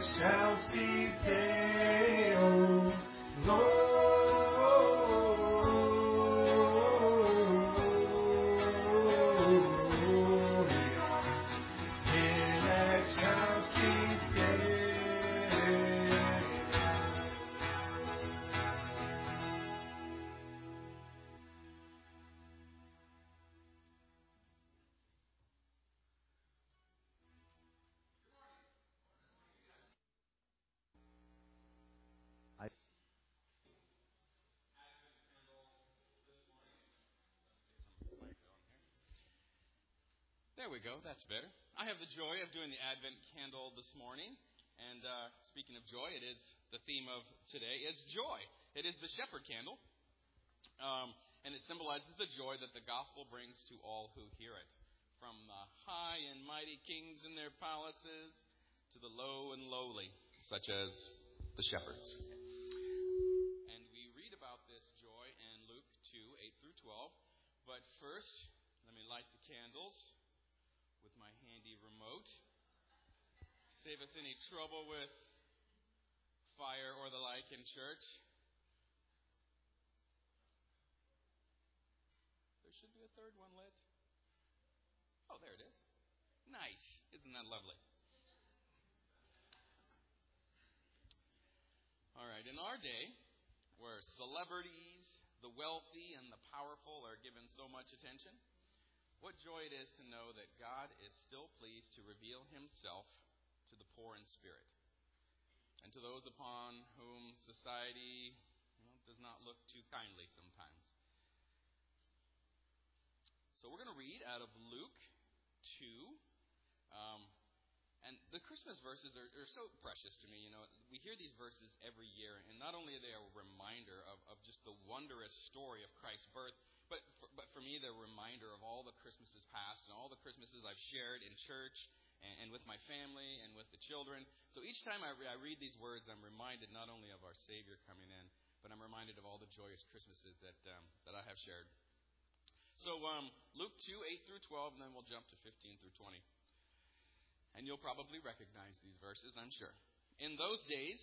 There we go. That's better. I have the joy of doing the Advent candle this morning. And speaking of joy, it is the theme of today is joy. It is the shepherd candle. And it symbolizes the joy that the gospel brings to all who hear it. From the high and mighty kings in their palaces to the low and lowly, such as the shepherds. And we read about this joy in Luke 2, 8 through 12. But first, let me light the candles with my handy remote. Save us any trouble with fire or the like in church. There should be a third one lit. Oh, there it is. Nice. Isn't that lovely? All right. In our day, where celebrities, the wealthy, and the powerful are given so much attention, what joy it is to know that God is still pleased to reveal himself to the poor in spirit and to those upon whom society does not look too kindly sometimes. So we're going to read out of Luke 2. And the Christmas verses are so precious to me. You know, we hear these verses every year, and not only are they a reminder of just the wondrous story of Christ's birth, but for me, they're a reminder of all the Christmases past and all the Christmases I've shared in church and with my family and with the children. So each time I read these words, I'm reminded not only of our Savior coming in, but I'm reminded of all the joyous Christmases that I have shared. So Luke 2, 8 through 12, and then we'll jump to 15 through 20. And you'll probably recognize these verses, I'm sure. In those days,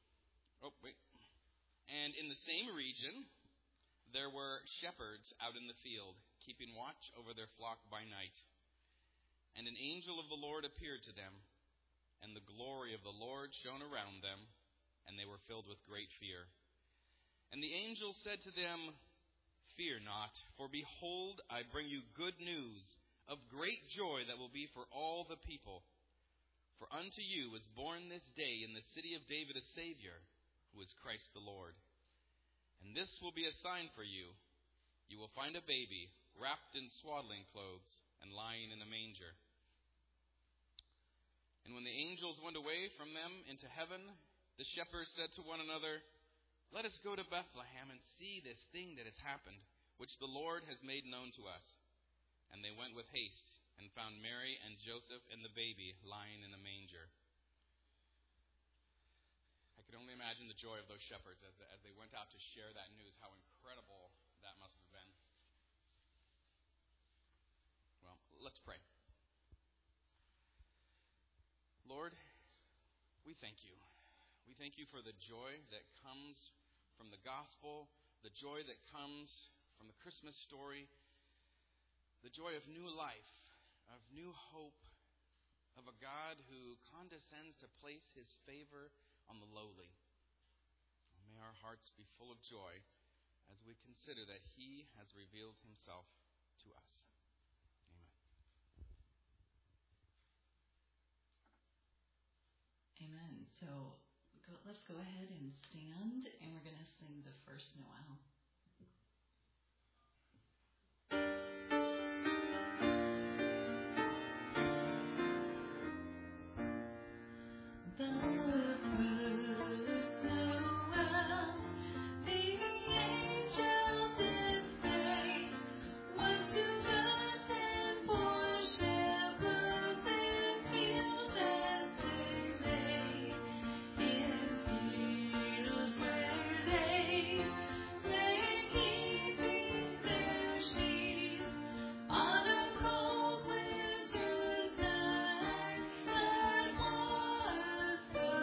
and in the same region, there were shepherds out in the field, keeping watch over their flock by night. And an angel of the Lord appeared to them, and the glory of the Lord shone around them, and they were filled with great fear. And the angel said to them, "Fear not, for behold, I bring you good news of great joy that will be for all the people. For unto you is born this day in the city of David a Savior, who is Christ the Lord. And this will be a sign for you. You will find a baby wrapped in swaddling clothes and lying in a manger." And when the angels went away from them into heaven, the shepherds said to one another, "Let us go to Bethlehem and see this thing that has happened, which the Lord has made known to us." And they went with haste and found Mary and Joseph and the baby lying in a manger. I can only imagine the joy of those shepherds as they went out to share that news, how incredible that must have been. Well, let's pray. Lord, we thank you. We thank you for the joy that comes from the gospel, the joy that comes from the Christmas story, the joy of new life, of new hope, of a God who condescends to place his favor on the lowly. May our hearts be full of joy as we consider that he has revealed himself to us. Amen. Amen. So let's go ahead and stand, and we're going to sing the first Noel. So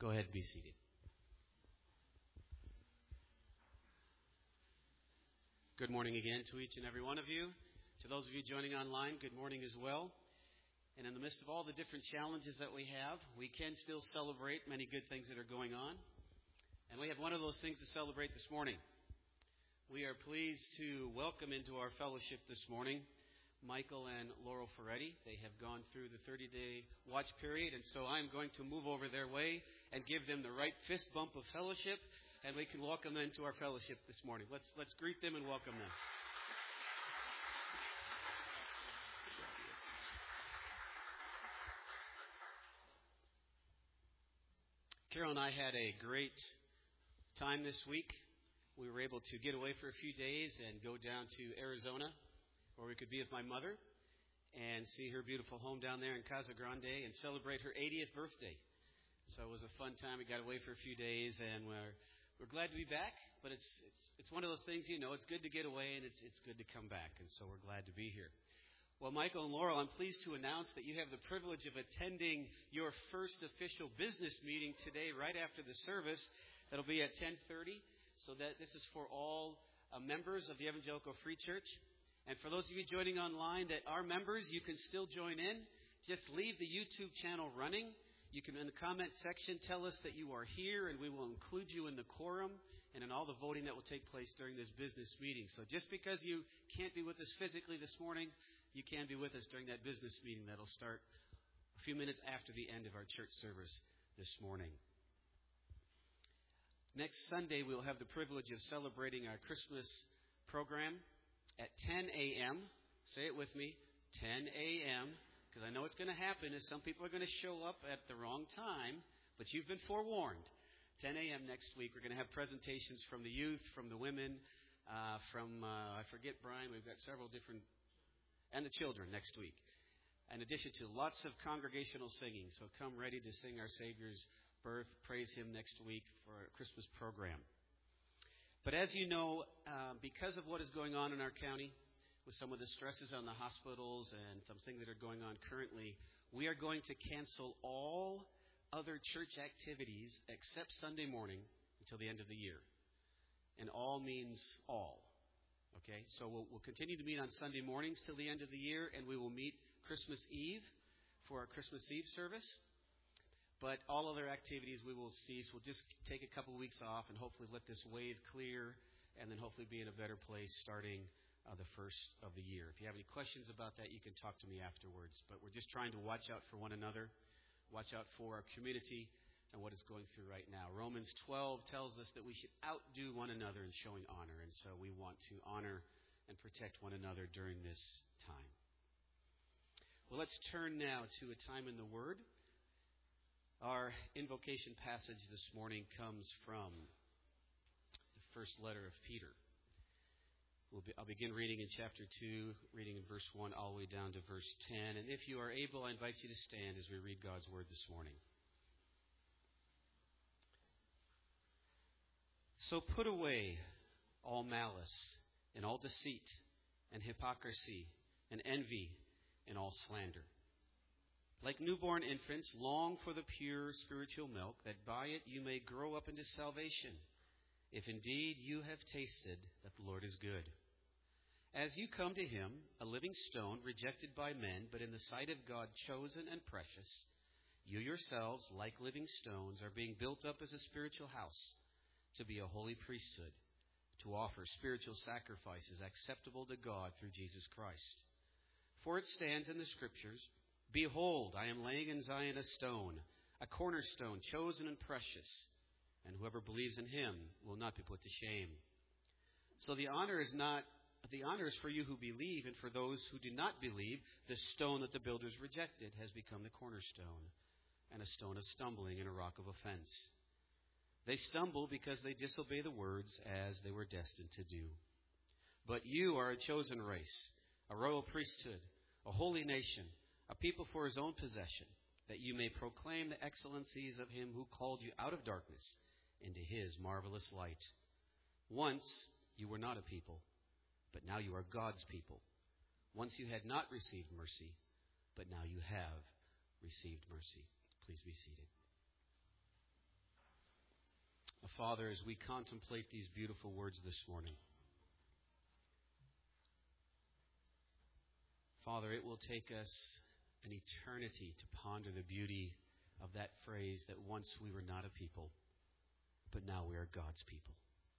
Go ahead and be seated. Good morning again to each and every one of you. To those of you joining online, good morning as well. And in the midst of all the different challenges that we have, we can still celebrate many good things that are going on. And we have one of those things to celebrate this morning. We are pleased to welcome into our fellowship this morning Michael and Laurel Ferretti. They have gone through the 30-day watch period, and so I'm going to move over their way and give them the right fist bump of fellowship, and we can welcome them to our fellowship this morning. Let's greet them and welcome them. Carol and I had a great time this week. We were able to get away for a few days and go down to Arizona, where we could be with my mother and see her beautiful home down there in Casa Grande and celebrate her 80th birthday. So it was a fun time. We got away for a few days, and we're glad to be back. But it's one of those things, it's good to get away and it's good to come back, and so we're glad to be here. Well, Michael and Laurel, I'm pleased to announce that you have the privilege of attending your first official business meeting today, right after the service. That'll be at 10:30. So that this is for all members of the Evangelical Free Church. And for those of you joining online that are members, you can still join in. Just leave the YouTube channel running. You can, in the comment section, tell us that you are here, and we will include you in the quorum and in all the voting that will take place during this business meeting. So just because you can't be with us physically this morning, you can be with us during that business meeting that'll start a few minutes after the end of our church service this morning. Next Sunday, we'll have the privilege of celebrating our Christmas program at 10 a.m. Say it with me, 10 a.m., because I know it's going to happen is some people are going to show up at the wrong time, but you've been forewarned. 10 a.m. next week, we're going to have presentations from the youth, from the women, I forget, Brian, we've got several different, and the children next week. In addition to lots of congregational singing, so come ready to sing our Savior's birth, praise Him next week for our Christmas program. But as you know, because of what is going on in our county, with some of the stresses on the hospitals and some things that are going on currently, we are going to cancel all other church activities except Sunday morning until the end of the year. And all means all. Okay, so we'll continue to meet on Sunday mornings till the end of the year, and we will meet Christmas Eve for our Christmas Eve service. But all other activities we will cease. We'll just take a couple weeks off and hopefully let this wave clear and then hopefully be in a better place starting the first of the year. If you have any questions about that, you can talk to me afterwards. But we're just trying to watch out for one another, watch out for our community and what is going through right now. Romans 12 tells us that we should outdo one another in showing honor. And so we want to honor and protect one another during this time. Well, let's turn now to a time in the Word. Our invocation passage this morning comes from the first letter of Peter. I'll begin reading in chapter 2, reading in verse 1 all the way down to verse 10. And if you are able, I invite you to stand as we read God's Word this morning. So put away all malice and all deceit and hypocrisy and envy and all slander. Like newborn infants, long for the pure spiritual milk, that by it you may grow up into salvation, if indeed you have tasted that the Lord is good. As you come to Him, a living stone, rejected by men, but in the sight of God chosen and precious, you yourselves, like living stones, are being built up as a spiritual house, to be a holy priesthood, to offer spiritual sacrifices acceptable to God through Jesus Christ. For it stands in the Scriptures, Behold, I am laying in Zion a stone, a cornerstone, chosen and precious, and whoever believes in Him will not be put to shame. So the honor is for you who believe, and for those who do not believe, the stone that the builders rejected has become the cornerstone, and a stone of stumbling and a rock of offense. They stumble because they disobey the words as they were destined to do. But you are a chosen race, a royal priesthood, a holy nation, a people for His own possession, that you may proclaim the excellencies of Him who called you out of darkness into His marvelous light. Once you were not a people, but now you are God's people. Once you had not received mercy, but now you have received mercy. Please be seated. Father, as we contemplate these beautiful words this morning, Father, it will take us an eternity to ponder the beauty of that phrase that once we were not a people, but now we are God's people.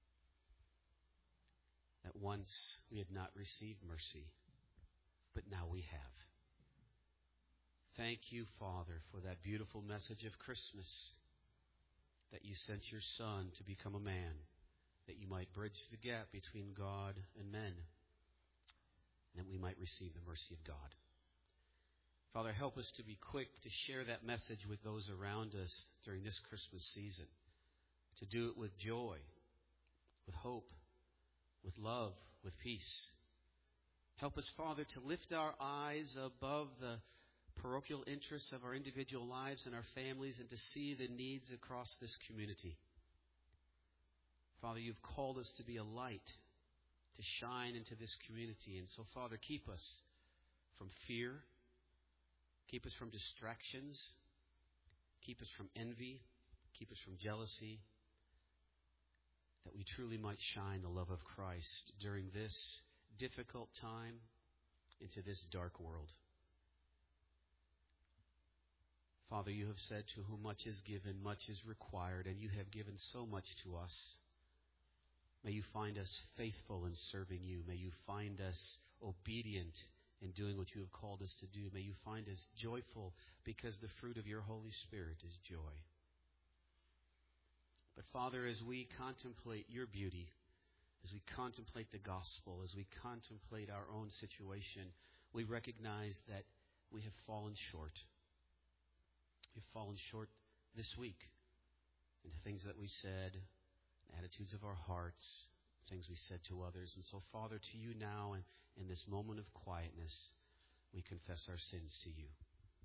That once we had not received mercy, but now we have. Thank you, Father, for that beautiful message of Christmas, that you sent your Son to become a man, that you might bridge the gap between God and men, and that we might receive the mercy of God. Father, help us to be quick to share that message with those around us during this Christmas season, to do it with joy, with hope, with love, with peace. Help us, Father, to lift our eyes above the parochial interests of our individual lives and our families and to see the needs across this community. Father, you've called us to be a light, to shine into this community. And so, Father, keep us from fear. Keep us from distractions. Keep us from envy. Keep us from jealousy. That we truly might shine the love of Christ during this difficult time into this dark world. Father, you have said, to whom much is given, much is required, and you have given so much to us. May you find us faithful in serving you. May you find us obedient in doing what you have called us to do. May you find us joyful, because the fruit of your Holy Spirit is joy. But Father, as we contemplate your beauty, as we contemplate the gospel, as we contemplate our own situation, we recognize that we have fallen short. We've fallen short this week in the things that we said, attitudes of our hearts, things we said to others. And so, Father, to you now, and in this moment of quietness, we confess our sins to you.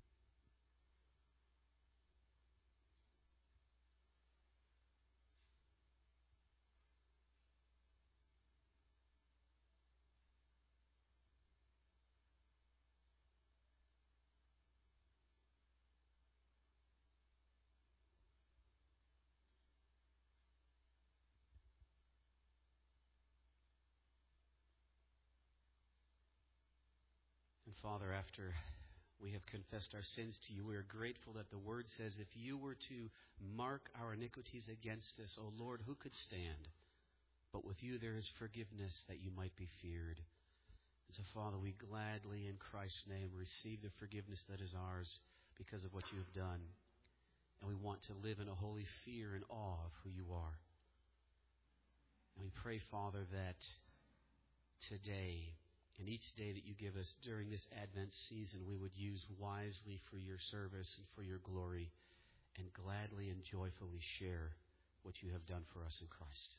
And Father, after we have confessed our sins to you, we are grateful that the Word says, if you were to mark our iniquities against us, O Lord, who could stand? But with you there is forgiveness, that you might be feared. And so, Father, we gladly, in Christ's name, receive the forgiveness that is ours because of what you have done. And we want to live in a holy fear and awe of who you are. And we pray, Father, that today, and each day that you give us during this Advent season, we would use wisely for your service and for your glory, and gladly and joyfully share what you have done for us in Christ.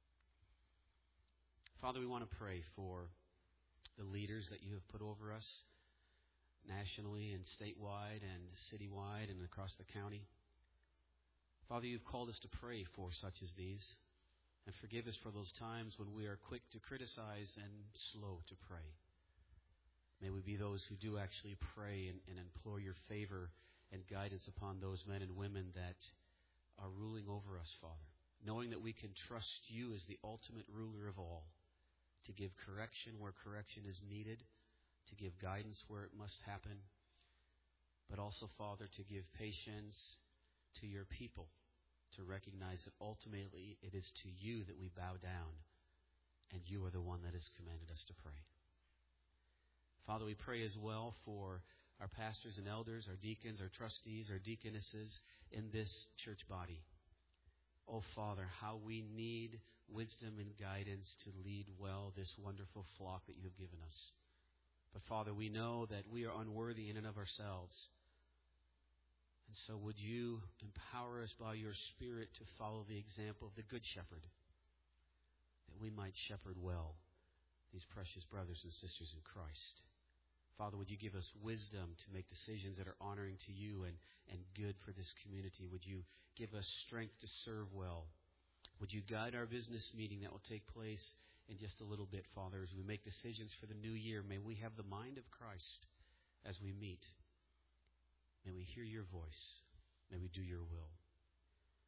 Father, we want to pray for the leaders that you have put over us, nationally and statewide and citywide and across the county. Father, you've called us to pray for such as these. And forgive us for those times when we are quick to criticize and slow to pray. May we be those who do actually pray and implore your favor and guidance upon those men and women that are ruling over us, Father, knowing that we can trust you as the ultimate ruler of all, to give correction where correction is needed, to give guidance where it must happen, but also, Father, to give patience to your people, to recognize that ultimately it is to you that we bow down, and you are the one that has commanded us to pray. Father, we pray as well for our pastors and elders, our deacons, our trustees, our deaconesses in this church body. Oh, Father, how we need wisdom and guidance to lead well this wonderful flock that you have given us. But, Father, we know that we are unworthy in and of ourselves. And so would you empower us by your Spirit to follow the example of the Good Shepherd, that we might shepherd well these precious brothers and sisters in Christ. Father, would you give us wisdom to make decisions that are honoring to you and good for this community? Would you give us strength to serve well? Would you guide our business meeting that will take place in just a little bit, Father, as we make decisions for the new year? May we have the mind of Christ as we meet. May we hear your voice. May we do your will.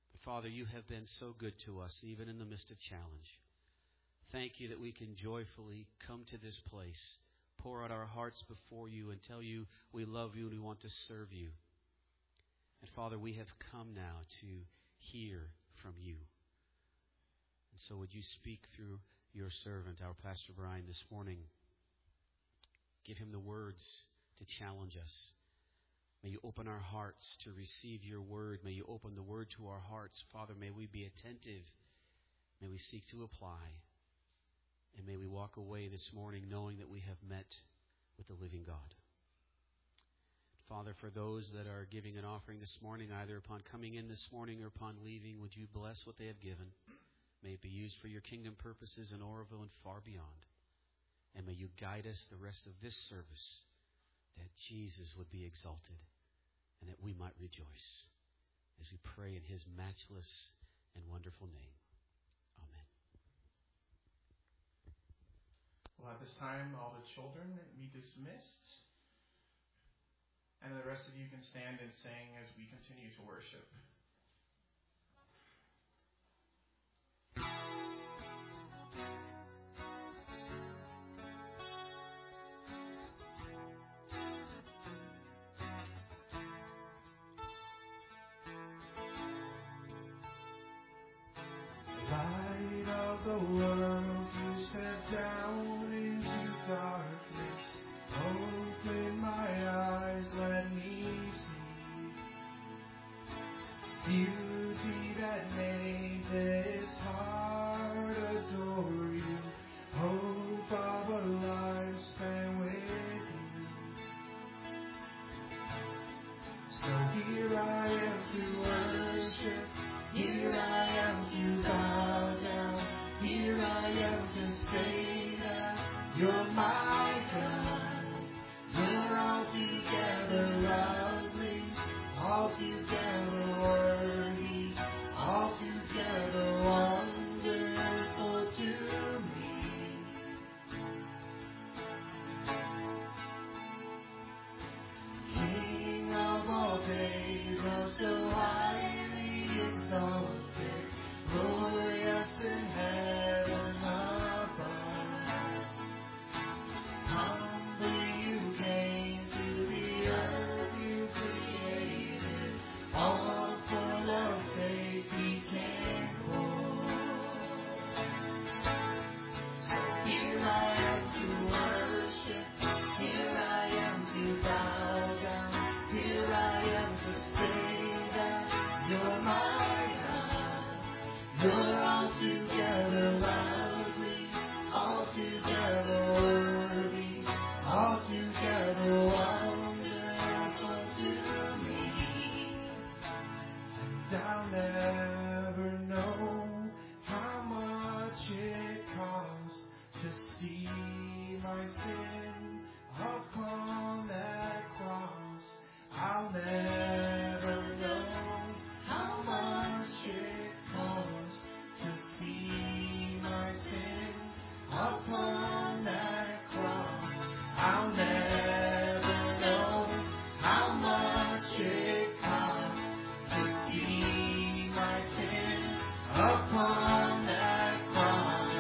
But Father, you have been so good to us, even in the midst of challenge. Thank you that we can joyfully come to this place, pour out our hearts before you, and tell you we love you and we want to serve you. And Father, we have come now to hear from you. And so would you speak through your servant, our Pastor Brian, this morning. Give him the words to challenge us. May you open our hearts to receive your word. May you open the word to our hearts. Father, may we be attentive. May we seek to apply. And may we walk away this morning knowing that we have met with the living God. Father, for those that are giving an offering this morning, either upon coming in this morning or upon leaving, would you bless what they have given? May it be used for your kingdom purposes in Oroville and far beyond. And may you guide us the rest of this service, that Jesus would be exalted and that we might rejoice, as we pray in his matchless and wonderful name. Amen. Well, at this time, all the children be dismissed. And the rest of you can stand and sing as we continue to worship. Light of the world, you step down into darkness. Open my eyes, let me see beauty that made this heart adore you. Hope of a life spent with you. So here I am to worship. Here I am to bow down. Here I am to say that you're my God. You're altogether lovely, altogether worthy, altogether wonderful to me. King of all days, oh so highly exalted, glorious in heaven above. Humbly you came to the earth you created, all for love's sake became poor. So here I am to worship, here I am to bow down, here I am to say that you're my God. You're altogether lovely, altogether worthy, altogether wonderful to me. And I'll never know how much it costs to see my sin upon that cross. I'll never know how much it costs to see my sin upon that cross. I'll never know how much it costs to see my sin upon that cross.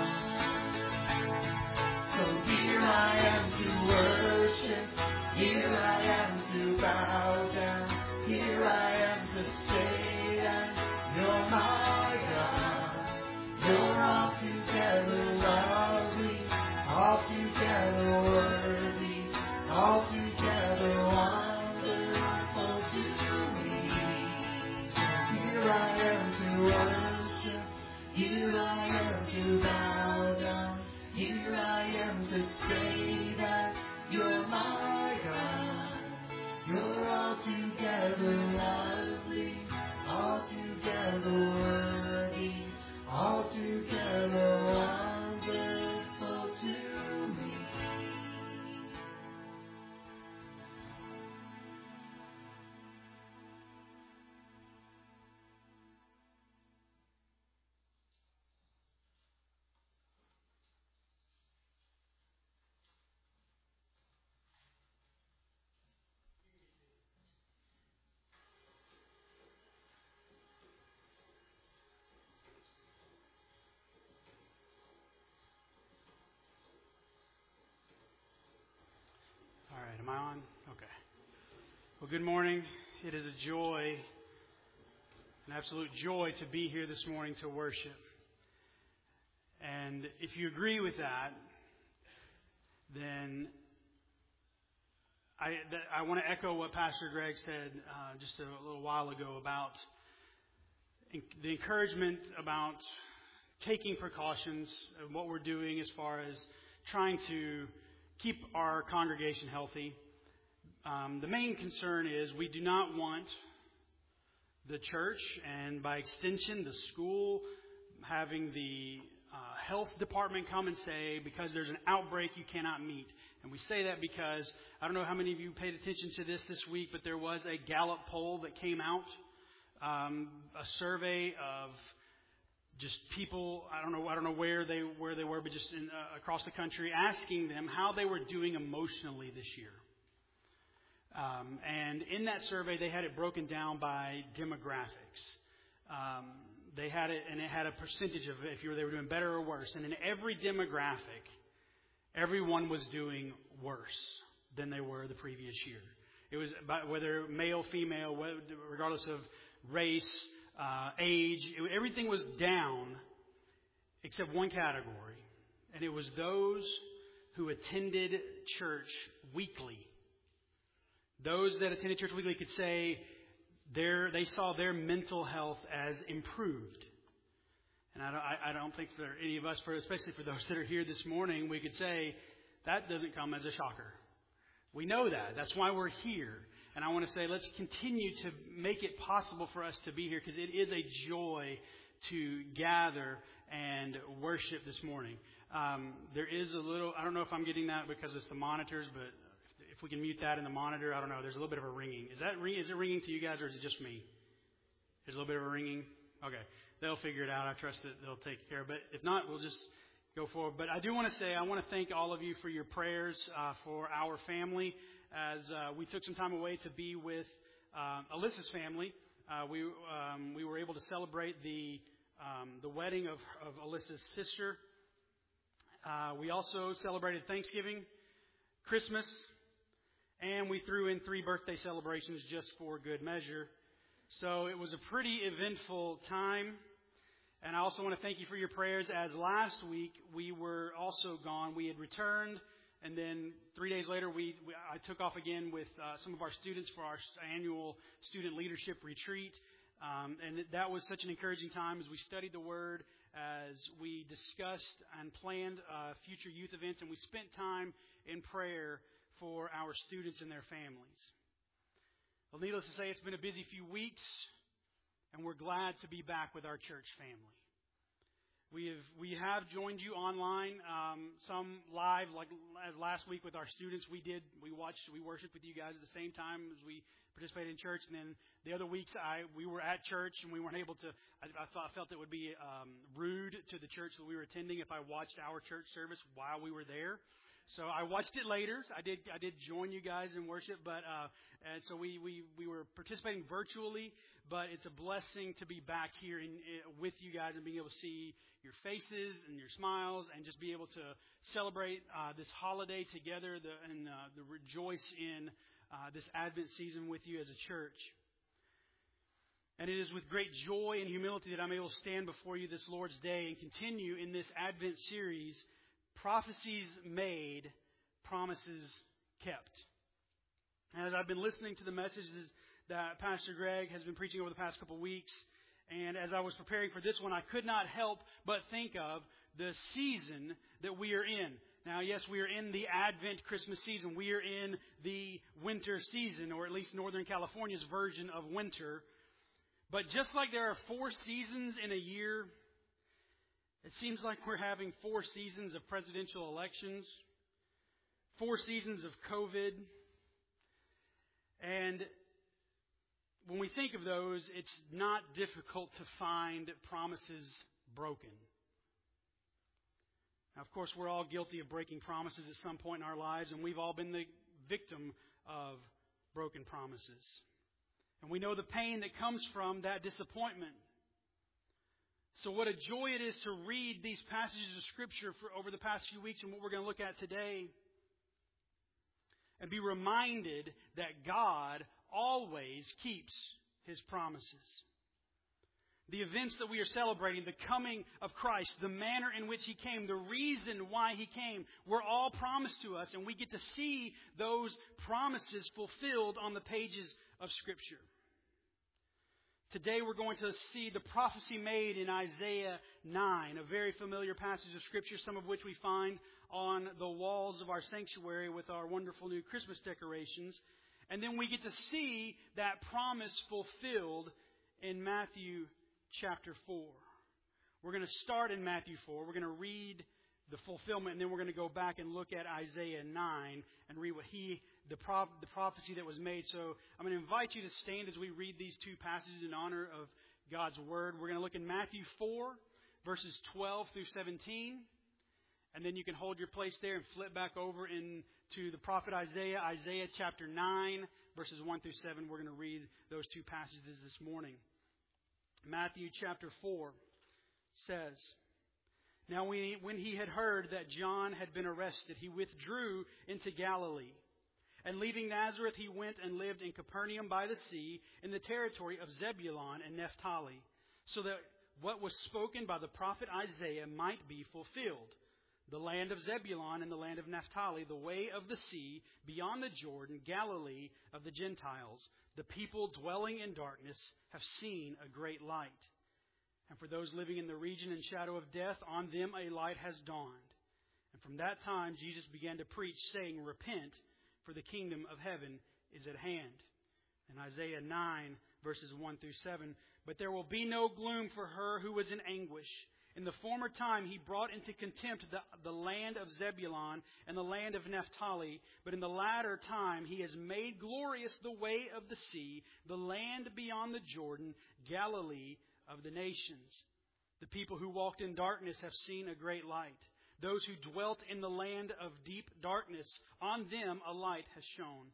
So here I am to worship, here I am to bow down, here I am to say that you're my God. You're altogether lovely, altogether worthy, altogether wonderful to me. So here I am to worship, here I am to bow down, here I am to say that you're my God. You're altogether lovely, altogether worthy, altogether wonderful to me. Am I on? Okay. Well, good morning. It is a joy, an absolute joy to be here this morning to worship. And if you agree with that, then I want to echo what Pastor Greg said just a little while ago about the encouragement about taking precautions and what we're doing as far as trying to keep our congregation healthy. The main concern is we do not want the church and by extension the school having the health department come and say, because there's an outbreak, you cannot meet. And we say that because, I don't know how many of you paid attention to this week, but there was a Gallup poll that came out, a survey of just people, I don't know where they were, but just across the country, asking them how they were doing emotionally this year. And in that survey, they had it broken down by demographics. They had it, and it had a percentage of if they were doing better or worse. And in every demographic, everyone was doing worse than they were the previous year. It was whether male, female, regardless of race, age, everything was down except one category. And it was those who attended church weekly. Those that attended church weekly could say they saw their mental health as improved. And I don't think for any of us, especially for those that are here this morning, we could say that doesn't come as a shocker. We know that. That's why we're here. And I want to say let's continue to make it possible for us to be here because it is a joy to gather and worship this morning. There is a little, I don't know if I'm getting that because it's the monitors, but if we can mute that in the monitor, I don't know. There's a little bit of a ringing. Is it ringing to you guys or is it just me? There's a little bit of a ringing? Okay. They'll figure it out. I trust that they'll take care of it. If not, we'll just go forward. But I do want to say, I want to thank all of you for your prayers for our family as we took some time away to be with Alyssa's family. We were able to celebrate the wedding of Alyssa's sister. We also celebrated Thanksgiving, Christmas, and we threw in 3 birthday celebrations just for good measure. So it was a pretty eventful time. And I also want to thank you for your prayers as last week we were also gone. We had returned, and then 3 days later I took off again with some of our students for our annual student leadership retreat. And that was such an encouraging time as we studied the Word, as we discussed and planned future youth events, and we spent time in prayer for our students and their families. Well, needless to say, it's been a busy few weeks, and we're glad to be back with our church family. We have joined you online, some live, like as last week with our students. We worshiped with you guys at the same time as we participated in church, and then the other weeks we were at church and we weren't able to. I felt it would be rude to the church that we were attending if I watched our church service while we were there. So I watched it later. I did join you guys in worship, but and so we were participating virtually. But it's a blessing to be back here with you guys and being able to see your faces and your smiles and just be able to celebrate this holiday together and rejoice in this Advent season with you as a church. And it is with great joy and humility that I'm able to stand before you this Lord's Day and continue in this Advent series, Prophecies Made, Promises Kept. And as I've been listening to the messages that Pastor Greg has been preaching over the past couple of weeks, and as I was preparing for this one, I could not help but think of the season that we are in. Now, yes, we are in the Advent Christmas season. We are in the winter season, or at least Northern California's version of winter. But just like there are 4 seasons in a year, it seems like we're having 4 seasons of presidential elections, 4 seasons of COVID. And when we think of those, it's not difficult to find promises broken. Now, of course, we're all guilty of breaking promises at some point in our lives, and we've all been the victim of broken promises. And we know the pain that comes from that disappointment. So what a joy it is to read these passages of Scripture over the past few weeks and what we're going to look at today. and be reminded that God always keeps His promises. The events that we are celebrating, the coming of Christ, the manner in which He came, the reason why He came, were all promised to us, and we get to see those promises fulfilled on the pages of Scripture. Today we're going to see the prophecy made in Isaiah 9, a very familiar passage of Scripture, some of which we find on the walls of our sanctuary with our wonderful new Christmas decorations. And then we get to see that promise fulfilled in Matthew chapter 4. We're going to start in Matthew 4. We're going to read the fulfillment, and then we're going to go back and look at Isaiah 9 and read what the prophecy that was made. So I'm going to invite you to stand as we read these two passages in honor of God's Word. We're going to look in Matthew 4, verses 12 through 17. And then you can hold your place there and flip back over into the prophet Isaiah, Isaiah chapter 9, verses 1 through 7. We're going to read those two passages this morning. Matthew chapter 4 says, "Now when he had heard that John had been arrested, he withdrew into Galilee. And leaving Nazareth, he went and lived in Capernaum by the sea, in the territory of Zebulun and Naphtali, so that what was spoken by the prophet Isaiah might be fulfilled. The land of Zebulun and the land of Naphtali, the way of the sea, beyond the Jordan, Galilee of the Gentiles. The people dwelling in darkness have seen a great light. And for those living in the region and shadow of death, on them a light has dawned. And from that time Jesus began to preach, saying, Repent, for the kingdom of heaven is at hand." In Isaiah 9, verses 1 through 7, "But there will be no gloom for her who was in anguish. In the former time he brought into contempt the land of Zebulun and the land of Naphtali. But in the latter time he has made glorious the way of the sea, the land beyond the Jordan, Galilee of the nations. The people who walked in darkness have seen a great light. Those who dwelt in the land of deep darkness, on them a light has shone.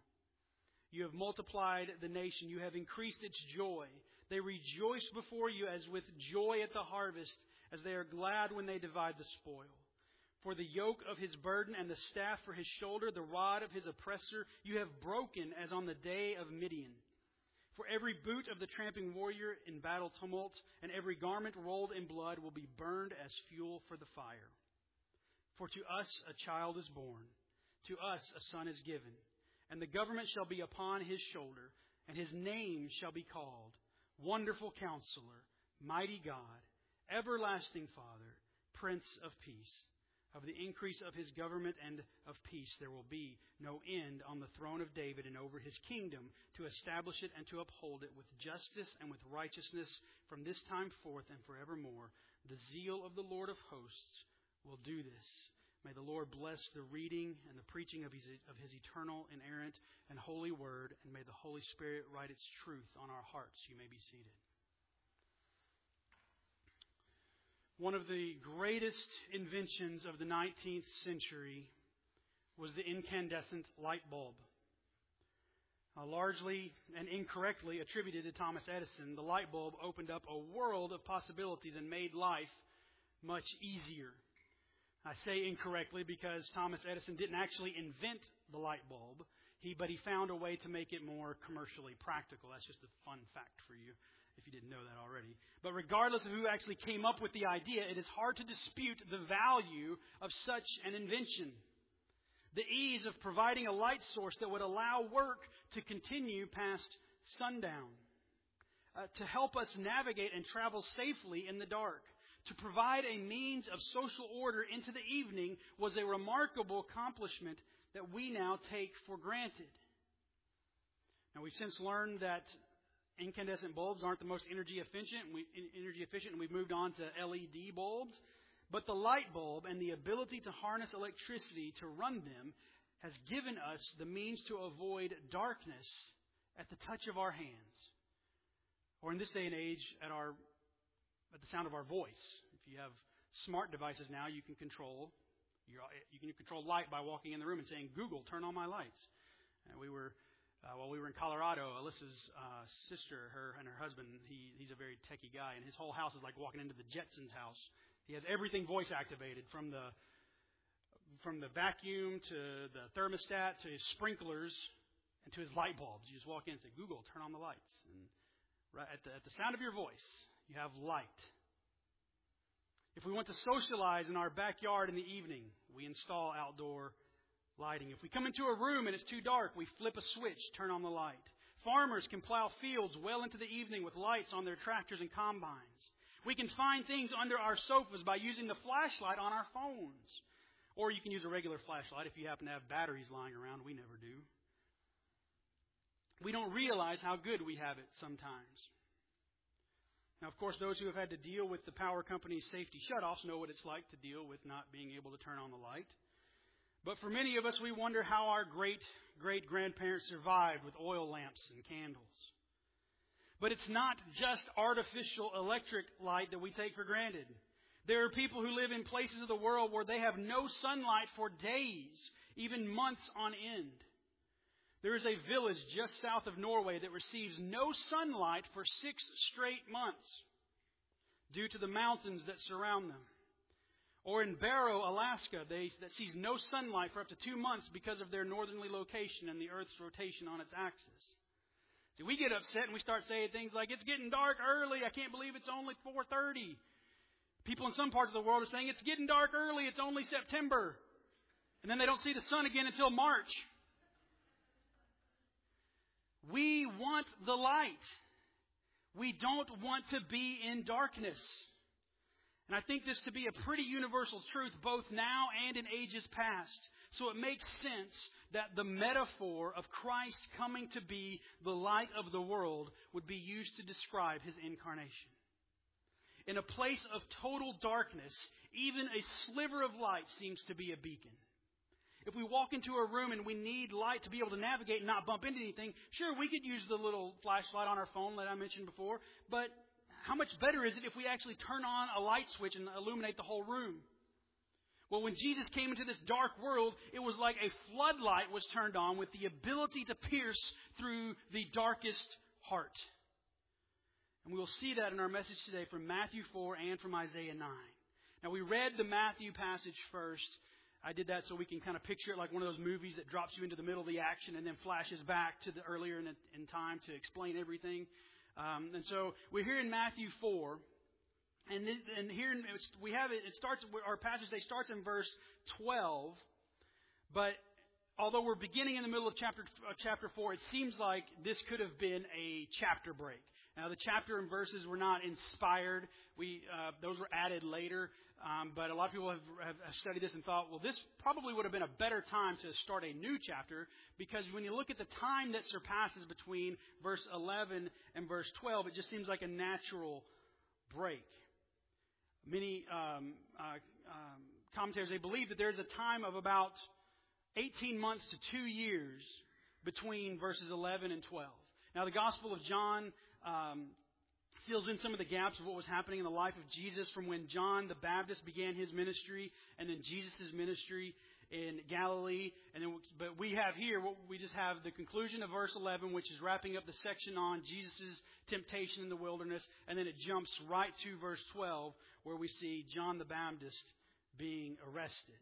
You have multiplied the nation. You have increased its joy. They rejoice before you as with joy at the harvest, as they are glad when they divide the spoil. For the yoke of his burden and the staff for his shoulder, the rod of his oppressor, you have broken as on the day of Midian. For every boot of the tramping warrior in battle tumult and every garment rolled in blood will be burned as fuel for the fire. For to us a child is born, to us a son is given, and the government shall be upon his shoulder, and his name shall be called Wonderful Counselor, Mighty God, Everlasting Father, Prince of Peace. Of the increase of his government and of peace there will be no end on the throne of David and over his kingdom, to establish it and to uphold it with justice and with righteousness from this time forth and forevermore. The zeal of the Lord of hosts will do this. May the Lord bless the reading and the preaching of his eternal, inerrant, and holy word, and may the Holy Spirit write its truth on our hearts. You may be seated. One of the greatest inventions of the 19th century was the incandescent light bulb. Largely and incorrectly attributed to Thomas Edison, the light bulb opened up a world of possibilities and made life much easier. I say incorrectly because Thomas Edison didn't actually invent the light bulb, but he found a way to make it more commercially practical. That's just a fun fact for you, if you didn't know that already. But regardless of who actually came up with the idea, it is hard to dispute the value of such an invention. The ease of providing a light source that would allow work to continue past sundown. To help us navigate and travel safely in the dark. To provide a means of social order into the evening was a remarkable accomplishment that we now take for granted. Now, we've since learned that incandescent bulbs aren't the most energy efficient, and we've moved on to LED bulbs. But the light bulb and the ability to harness electricity to run them has given us the means to avoid darkness at the touch of our hands. Or in this day and age, at the sound of our voice. If you have smart devices now, you can control light by walking in the room and saying, Google, turn on my lights. And while we were in Colorado, Alyssa's sister, her and her husband, he's a very techie guy, and his whole house is like walking into the Jetsons house. He has everything voice activated, from from the vacuum to the thermostat to his sprinklers and to his light bulbs. You just walk in and say, Google, turn on the lights. And right at the sound of your voice, you have light. If we want to socialize in our backyard in the evening, we install outdoor lighting. If we come into a room and it's too dark, we flip a switch, turn on the light. Farmers can plow fields well into the evening with lights on their tractors and combines. We can find things under our sofas by using the flashlight on our phones. Or you can use a regular flashlight if you happen to have batteries lying around. We never do. We don't realize how good we have it sometimes. Now, of course, those who have had to deal with the power company's safety shutoffs know what it's like to deal with not being able to turn on the light. But for many of us, we wonder how our great-great-grandparents survived with oil lamps and candles. But it's not just artificial electric light that we take for granted. There are people who live in places of the world where they have no sunlight for days, even months on end. There is a village just south of Norway that receives no sunlight for 6 straight months due to the mountains that surround them. Or in Barrow, Alaska, that sees no sunlight for up to 2 months because of their northerly location and the Earth's rotation on its axis. See, we get upset and we start saying things like, it's getting dark early, I can't believe it's only 4:30. People in some parts of the world are saying, it's getting dark early, it's only September. And then they don't see the sun again until March. We want the light. We don't want to be in darkness. And I think this to be a pretty universal truth both now and in ages past. So it makes sense that the metaphor of Christ coming to be the light of the world would be used to describe His incarnation. In a place of total darkness, even a sliver of light seems to be a beacon. If we walk into a room and we need light to be able to navigate and not bump into anything, sure, we could use the little flashlight on our phone that I mentioned before, but how much better is it if we actually turn on a light switch and illuminate the whole room? Well, when Jesus came into this dark world, it was like a floodlight was turned on with the ability to pierce through the darkest heart. And we will see that in our message today from Matthew 4 and from Isaiah 9. Now, we read the Matthew passage first. I did that so we can kind of picture it like one of those movies that drops you into the middle of the action and then flashes back to the earlier in time to explain everything. And so we're here in Matthew 4, and here we have it. It starts. Our passage today starts in verse 12, but although we're beginning in the middle of chapter 4, it seems like this could have been a chapter break. Now, the chapter and verses were not inspired. Those were added later. But a lot of people have studied this and thought, well, this probably would have been a better time to start a new chapter, because when you look at the time that surpasses between verse 11 and verse 12, it just seems like a natural break. Many commentators, they believe that there's a time of about 18 months to 2 years between verses 11 and 12. Now, the Gospel of John fills in some of the gaps of what was happening in the life of Jesus from when John the Baptist began his ministry and then Jesus' ministry in Galilee. But we have here, we just have the conclusion of verse 11, which is wrapping up the section on Jesus' temptation in the wilderness. And then it jumps right to verse 12, where we see John the Baptist being arrested.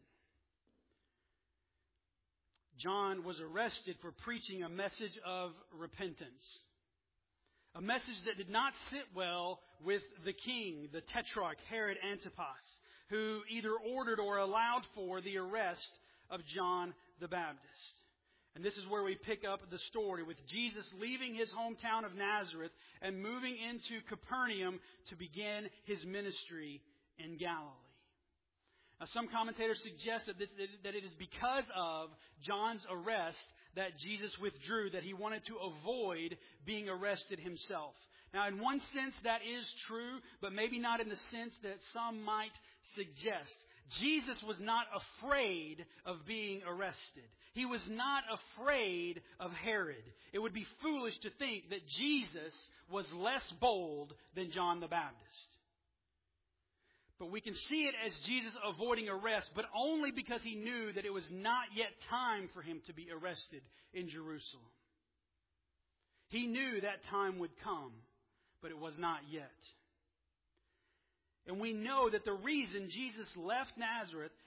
John was arrested for preaching a message of repentance. A message that did not sit well with the king, the tetrarch, Herod Antipas, who either ordered or allowed for the arrest of John the Baptist. And this is where we pick up the story with Jesus leaving his hometown of Nazareth and moving into Capernaum to begin his ministry in Galilee. Now, some commentators suggest that it is because of John's arrest that Jesus withdrew, that he wanted to avoid being arrested himself. Now, in one sense, that is true, but maybe not in the sense that some might suggest. Jesus was not afraid of being arrested. He was not afraid of Herod. It would be foolish to think that Jesus was less bold than John the Baptist. But we can see it as Jesus avoiding arrest, but only because he knew that it was not yet time for him to be arrested in Jerusalem. He knew that time would come, but it was not yet. And we know that the reason Jesus left Nazareth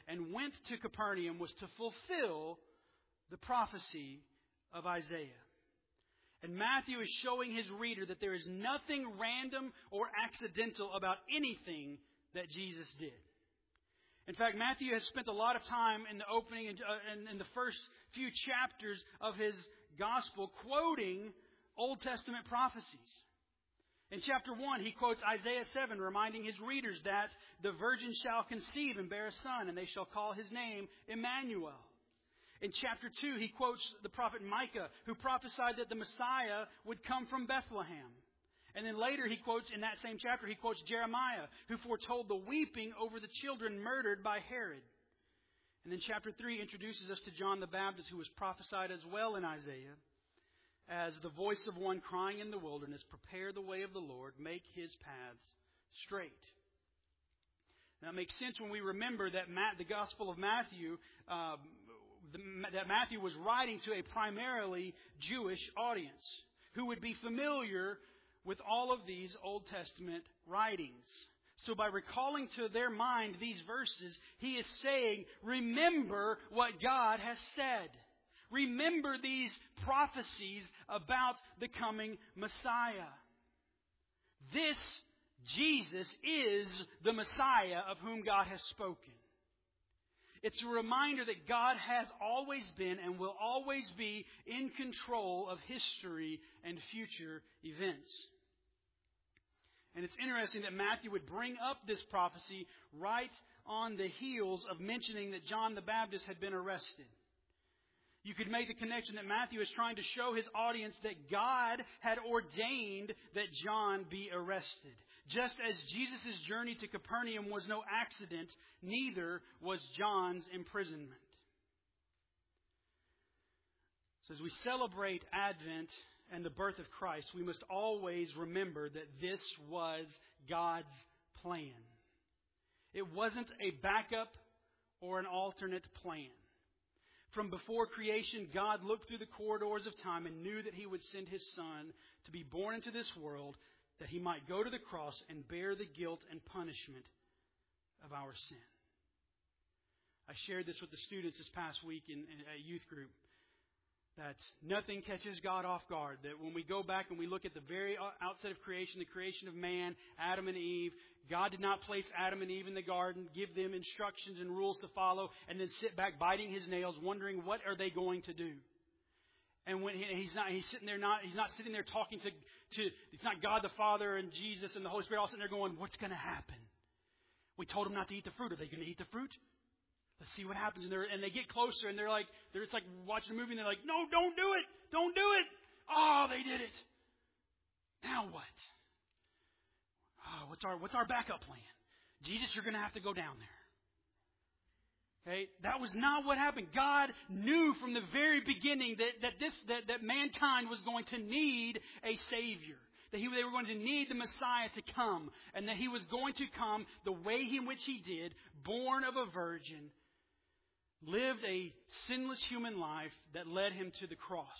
and went to Capernaum was to fulfill the prophecy of Isaiah. And Matthew is showing his reader that there is nothing random or accidental about anything that Jesus did. In fact, Matthew has spent a lot of time in the opening and in the first few chapters of his gospel quoting Old Testament prophecies. In chapter 1, he quotes Isaiah 7, reminding his readers that the virgin shall conceive and bear a son, and they shall call his name Emmanuel. In chapter 2, he quotes the prophet Micah, who prophesied that the Messiah would come from Bethlehem. And then later he quotes, in that same chapter, he quotes Jeremiah, who foretold the weeping over the children murdered by Herod. And then chapter 3 introduces us to John the Baptist, who was prophesied as well in Isaiah, as the voice of one crying in the wilderness, prepare the way of the Lord, make his paths straight. Now it makes sense when we remember that the Gospel of Matthew, that Matthew was writing to a primarily Jewish audience who would be familiar with all of these Old Testament writings. So by recalling to their mind these verses, he is saying, remember what God has said. Remember these prophecies about the coming Messiah. This Jesus is the Messiah of whom God has spoken. It's a reminder that God has always been and will always be in control of history and future events. And it's interesting that Matthew would bring up this prophecy right on the heels of mentioning that John the Baptist had been arrested. You could make the connection that Matthew is trying to show his audience that God had ordained that John be arrested. Just as Jesus' journey to Capernaum was no accident, neither was John's imprisonment. So as we celebrate Advent and the birth of Christ, we must always remember that this was God's plan. It wasn't a backup or an alternate plan. From before creation, God looked through the corridors of time and knew that He would send His Son to be born into this world, that He might go to the cross and bear the guilt and punishment of our sin. I shared this with the students this past week in a youth group, that nothing catches God off guard. That when we go back and we look at the very outset of creation, the creation of man, Adam and Eve, God did not place Adam and Eve in the garden, give them instructions and rules to follow, and then sit back biting his nails, wondering what are they going to do. And when he's not sitting there talking to it's not God the Father and Jesus and the Holy Spirit all sitting there going, what's going to happen? We told them not to eat the fruit. Are they going to eat the fruit? Let's see what happens. And they get closer and it's like watching a movie and they're like, no, don't do it. Don't do it. Oh, they did it. Now what? Oh, what's our backup plan? Jesus, you're going to have to go down there. Okay? That was not what happened. God knew from the very beginning that mankind was going to need a Savior. That they were going to need the Messiah to come. And that He was going to come the way in which He did, born of a virgin, lived a sinless human life that led Him to the cross.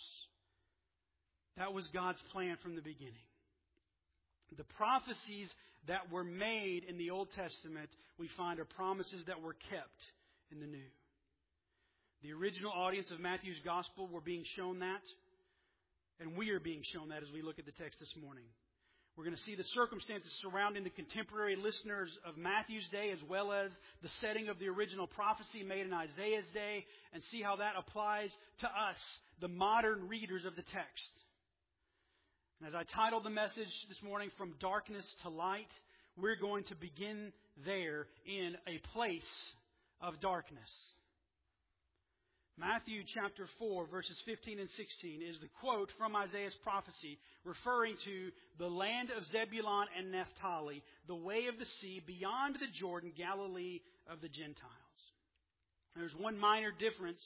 That was God's plan from the beginning. The prophecies that were made in the Old Testament, we find, are promises that were kept in the New. The original audience of Matthew's Gospel were being shown that, and we are being shown that as we look at the text this morning. We're going to see the circumstances surrounding the contemporary listeners of Matthew's day, as well as the setting of the original prophecy made in Isaiah's day, and see how that applies to us, the modern readers of the text. And as I titled the message this morning, From Darkness to Light, we're going to begin there in a place of darkness. Matthew chapter 4, verses 15 and 16 is the quote from Isaiah's prophecy referring to the land of Zebulun and Naphtali, the way of the sea beyond the Jordan, Galilee of the Gentiles. There's one minor difference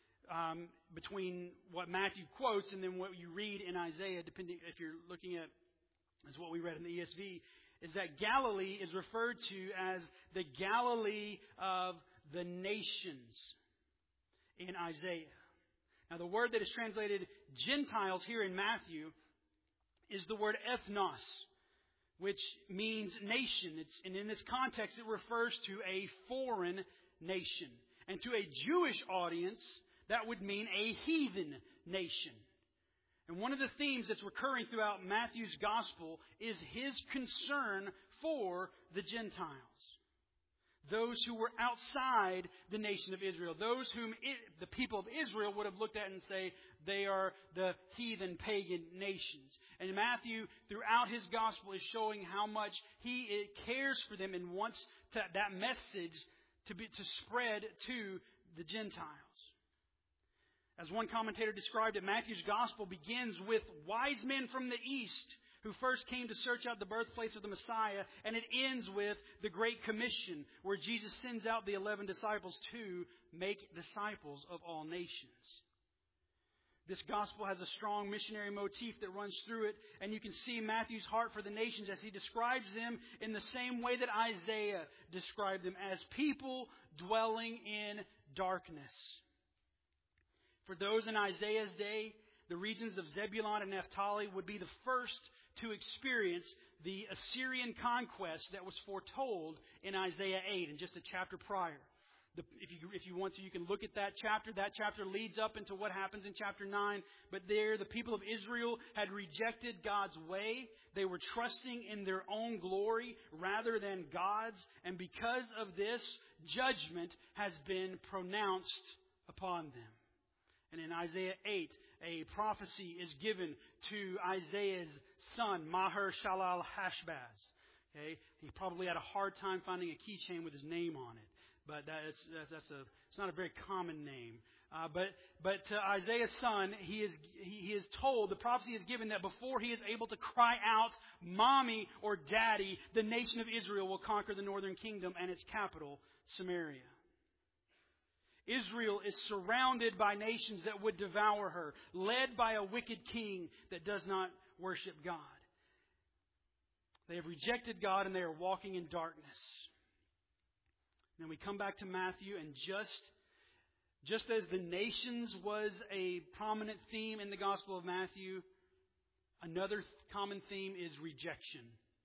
between what Matthew quotes and then what you read in Isaiah, depending if you're looking at as what we read in the ESV, is that Galilee is referred to as the Galilee of the nations in Isaiah. Now the word that is translated Gentiles here in Matthew is the word ethnos, which means nation. And in this context it refers to a foreign nation. And to a Jewish audience, that would mean a heathen nation. And one of the themes that's recurring throughout Matthew's gospel is his concern for the Gentiles. Those who were outside the nation of Israel. Those whom the people of Israel would have looked at and say they are the heathen pagan nations. And Matthew, throughout his gospel, is showing how much he cares for them and wants that message to spread to the Gentiles. As one commentator described it, Matthew's gospel begins with wise men from the east who first came to search out the birthplace of the Messiah, and it ends with the Great Commission, where Jesus sends out the 11 disciples to make disciples of all nations. This gospel has a strong missionary motif that runs through it, and you can see Matthew's heart for the nations as he describes them in the same way that Isaiah described them, as people dwelling in darkness. For those in Isaiah's day, the regions of Zebulun and Naphtali would be the first to experience the Assyrian conquest that was foretold in Isaiah 8, in just a chapter prior. If you want to, you can look at that chapter. That chapter leads up into what happens in chapter 9. But there, the people of Israel had rejected God's way. They were trusting in their own glory rather than God's. And because of this, judgment has been pronounced upon them. And in Isaiah 8, a prophecy is given to Isaiah's son, Maher-shalal-Hashbaz. Okay? He probably had a hard time finding a keychain with his name on it. But it's not a very common name. But to Isaiah's son, he is told, the prophecy is given that before he is able to cry out, Mommy or Daddy, the nation of Israel will conquer the northern kingdom and its capital, Samaria. Israel is surrounded by nations that would devour her, led by a wicked king that does not worship God. They have rejected God and they are walking in darkness. Then we come back to Matthew, and just as the nations was a prominent theme in the Gospel of Matthew, another common theme is rejection.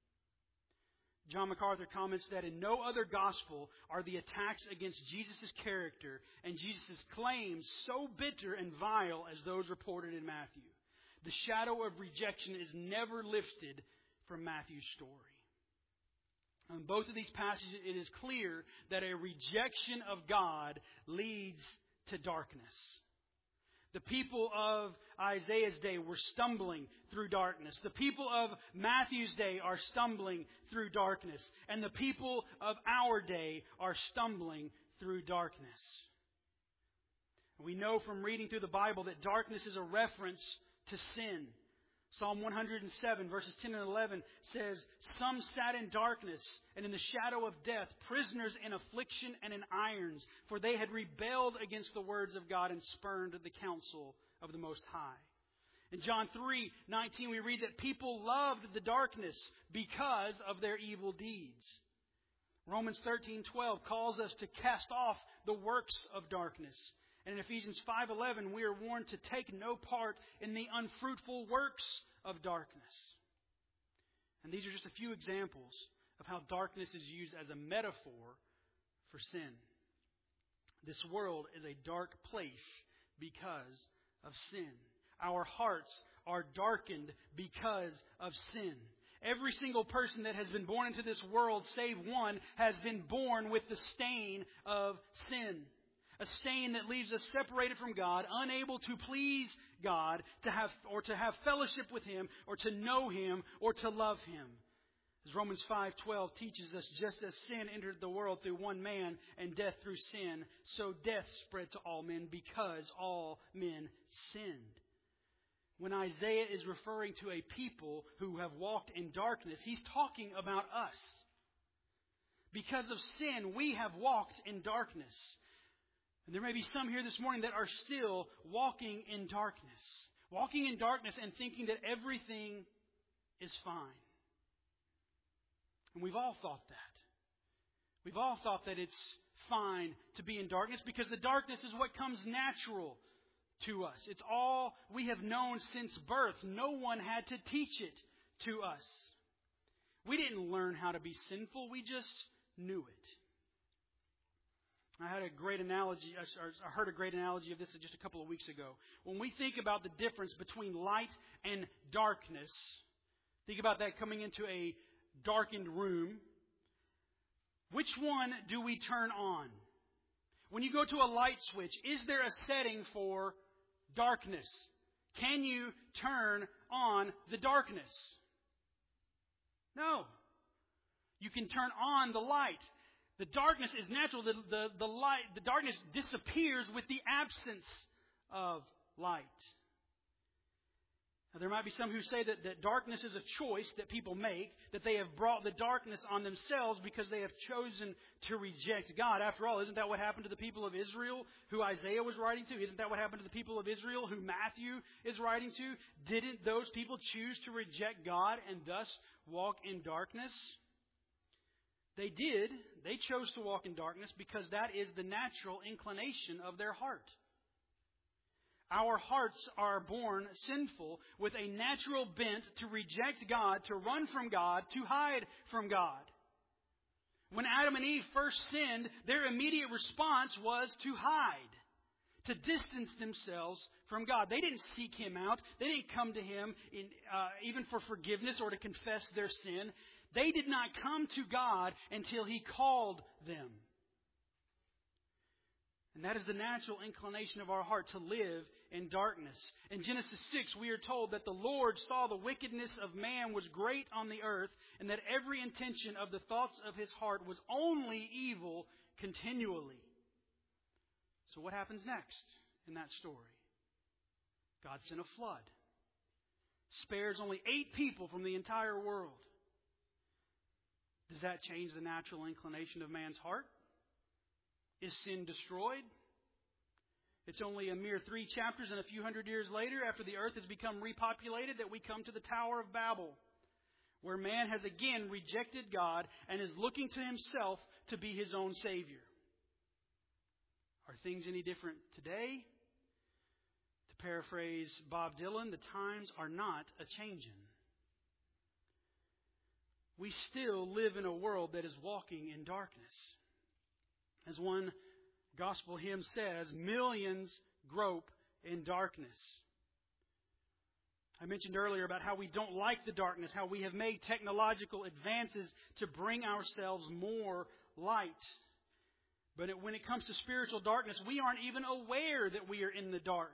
John MacArthur comments that in no other gospel are the attacks against Jesus' character and Jesus' claims so bitter and vile as those reported in Matthew. The shadow of rejection is never lifted from Matthew's story. In both of these passages, it is clear that a rejection of God leads to darkness. The people of Isaiah's day were stumbling through darkness. The people of Matthew's day are stumbling through darkness. And the people of our day are stumbling through darkness. We know from reading through the Bible that darkness is a reference to sin. Psalm 107 verses 10 and 11 says, Some sat in darkness and in the shadow of death, prisoners in affliction and in irons, for they had rebelled against the words of God and spurned the counsel of the Most High. In John 3:19 we read that people loved the darkness because of their evil deeds. Romans 13:12 calls us to cast off the works of darkness. And in Ephesians 5:11, we are warned to take no part in the unfruitful works of darkness. And these are just a few examples of how darkness is used as a metaphor for sin. This world is a dark place because of sin. Our hearts are darkened because of sin. Every single person that has been born into this world, save one, has been born with the stain of sin. A stain that leaves us separated from God, unable to please God, to have fellowship with Him, or to know Him, or to love Him. As Romans 5:12 teaches us, just as sin entered the world through one man, and death through sin, so death spread to all men because all men sinned. When Isaiah is referring to a people who have walked in darkness, he's talking about us. Because of sin, we have walked in darkness. And there may be some here this morning that are still walking in darkness. Walking in darkness and thinking that everything is fine. And we've all thought that. We've all thought that it's fine to be in darkness because the darkness is what comes natural to us. It's all we have known since birth. No one had to teach it to us. We didn't learn how to be sinful. We just knew it. I had a great analogy. I heard a great analogy of this just a couple of weeks ago. When we think about the difference between light and darkness, think about that coming into a darkened room. Which one do we turn on? When you go to a light switch, is there a setting for darkness? Can you turn on the darkness? No. You can turn on the light. The darkness is natural. The darkness disappears with the absence of light. Now, there might be some who say that darkness is a choice that people make, that they have brought the darkness on themselves because they have chosen to reject God. After all, isn't that what happened to the people of Israel who Isaiah was writing to? Isn't that what happened to the people of Israel who Matthew is writing to? Didn't those people choose to reject God and thus walk in darkness? They did. They chose to walk in darkness because that is the natural inclination of their heart. Our hearts are born sinful with a natural bent to reject God, to run from God, to hide from God. When Adam and Eve first sinned, their immediate response was to hide, to distance themselves from God. They didn't seek Him out. They didn't come to Him even for forgiveness or to confess their sin. They did not come to God until He called them. And that is the natural inclination of our heart, to live in darkness. In Genesis 6, we are told that the Lord saw the wickedness of man was great on the earth, and that every intention of the thoughts of his heart was only evil continually. So what happens next in that story? God sent a flood. Spares only 8 people from the entire world. Does that change the natural inclination of man's heart? Is sin destroyed? It's only a mere 3 chapters and a few hundred years later, after the earth has become repopulated, that we come to the Tower of Babel, where man has again rejected God and is looking to himself to be his own Savior. Are things any different today? To paraphrase Bob Dylan, the times are not a-changin'. We still live in a world that is walking in darkness. As one gospel hymn says, millions grope in darkness. I mentioned earlier about how we don't like the darkness, how we have made technological advances to bring ourselves more light. But when it comes to spiritual darkness, we aren't even aware that we are in the dark.